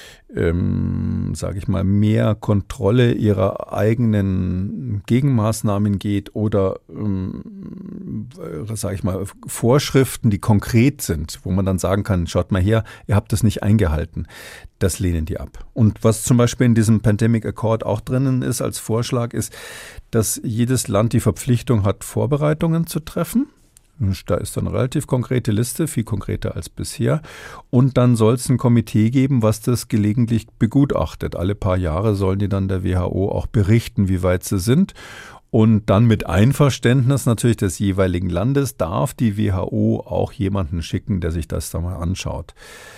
ähm, sage ich mal, mehr Kontrolle ihrer eigenen Gegenmaßnahmen geht oder, ähm, sage ich mal, Vorschriften, die konkret sind, wo man dann sagen kann, schaut mal her, ihr habt das nicht eingehalten. Das lehnen die ab. Und was zum Beispiel in diesem Pandemic Accord auch drinnen ist als Vorschlag, ist, dass jedes Land die Verpflichtung hat, Vorbereitungen zu treffen. Da ist dann eine relativ konkrete Liste, viel konkreter als bisher. Und dann soll es ein Komitee geben, was das gelegentlich begutachtet. Alle paar Jahre sollen die dann der W H O auch berichten, wie weit sie sind. Und dann mit Einverständnis natürlich des jeweiligen Landes darf die W H O auch jemanden schicken, der sich das da mal anschaut.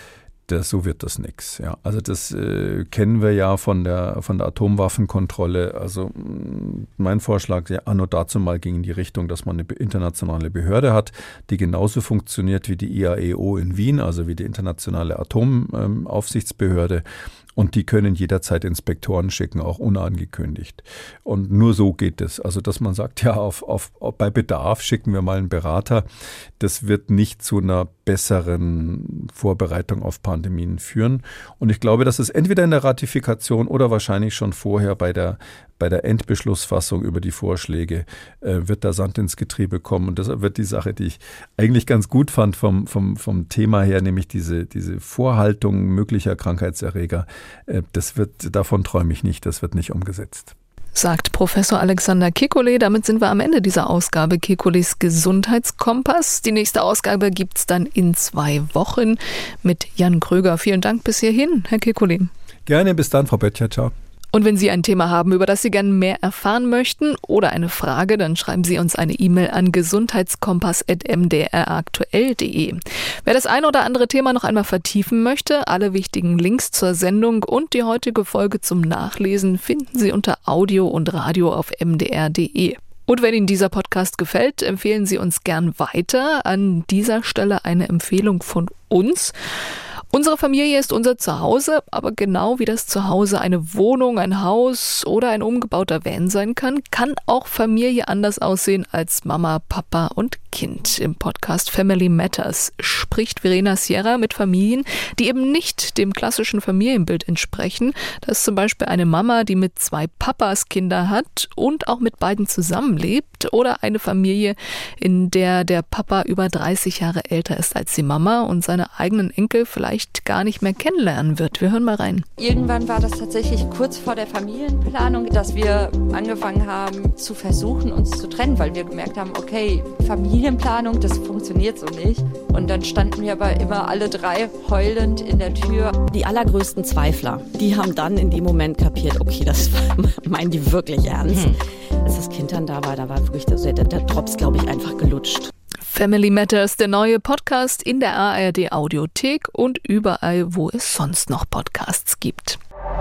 Das, so wird das nix. Ja. Also das äh, kennen wir ja von der, von der Atomwaffenkontrolle. Also mh, mein Vorschlag, ja, anno dazu mal ging in die Richtung, dass man eine internationale Behörde hat, die genauso funktioniert wie die I A E O in Wien, also wie die internationale Atomaufsichtsbehörde. Und die können jederzeit Inspektoren schicken, auch unangekündigt. Und nur so geht es. Also, dass man sagt, ja, auf, auf, bei Bedarf schicken wir mal einen Berater. Das wird nicht zu einer besseren Vorbereitung auf Pandemien führen. Und ich glaube, dass es entweder in der Ratifikation oder wahrscheinlich schon vorher bei der Bei der Endbeschlussfassung über die Vorschläge äh, wird da Sand ins Getriebe kommen. Und das wird die Sache, die ich eigentlich ganz gut fand vom, vom, vom Thema her, nämlich diese, diese Vorhaltung möglicher Krankheitserreger. Äh, das wird, davon träume ich nicht, das wird nicht umgesetzt. Sagt Professor Alexander Kekulé. Damit sind wir am Ende dieser Ausgabe Kekulés Gesundheitskompass. Die nächste Ausgabe gibt's dann in zwei Wochen mit Jan Kröger. Vielen Dank bis hierhin, Herr Kekulé. Gerne, bis dann, Frau Böttcher. Ciao. Und wenn Sie ein Thema haben, über das Sie gerne mehr erfahren möchten oder eine Frage, dann schreiben Sie uns eine E-Mail an gesundheitskompass at m d r aktuell punkt d e. Wer das eine oder andere Thema noch einmal vertiefen möchte, alle wichtigen Links zur Sendung und die heutige Folge zum Nachlesen finden Sie unter Audio und Radio auf m d r punkt d e. Und wenn Ihnen dieser Podcast gefällt, empfehlen Sie uns gern weiter. An dieser Stelle eine Empfehlung von uns. Unsere Familie ist unser Zuhause, aber genau wie das Zuhause eine Wohnung, ein Haus oder ein umgebauter Van sein kann, kann auch Familie anders aussehen als Mama, Papa und Kind. Im Podcast Family Matters spricht Verena Sierra mit Familien, die eben nicht dem klassischen Familienbild entsprechen. Das ist zum Beispiel eine Mama, die mit zwei Papas Kinder hat und auch mit beiden zusammenlebt, oder eine Familie, in der der Papa über dreißig Jahre älter ist als die Mama und seine eigenen Enkel vielleicht gar nicht mehr kennenlernen wird. Wir hören mal rein. Irgendwann war das tatsächlich kurz vor der Familienplanung, dass wir angefangen haben zu versuchen, uns zu trennen, weil wir gemerkt haben, okay, Familienplanung, das funktioniert so nicht. Und dann standen wir aber immer alle drei heulend in der Tür. Die allergrößten Zweifler, die haben dann in dem Moment kapiert, okay, das meinen die wirklich ernst. Hm. Als das Kind dann da war, da war wirklich der, der, der Drops, glaube ich, einfach gelutscht. Family Matters, der neue Podcast in der A R D Audiothek und überall, wo es sonst noch Podcasts gibt.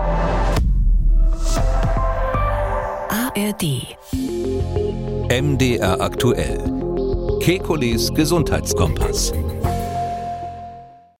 A R D M D R aktuell. Kekulés Gesundheitskompass.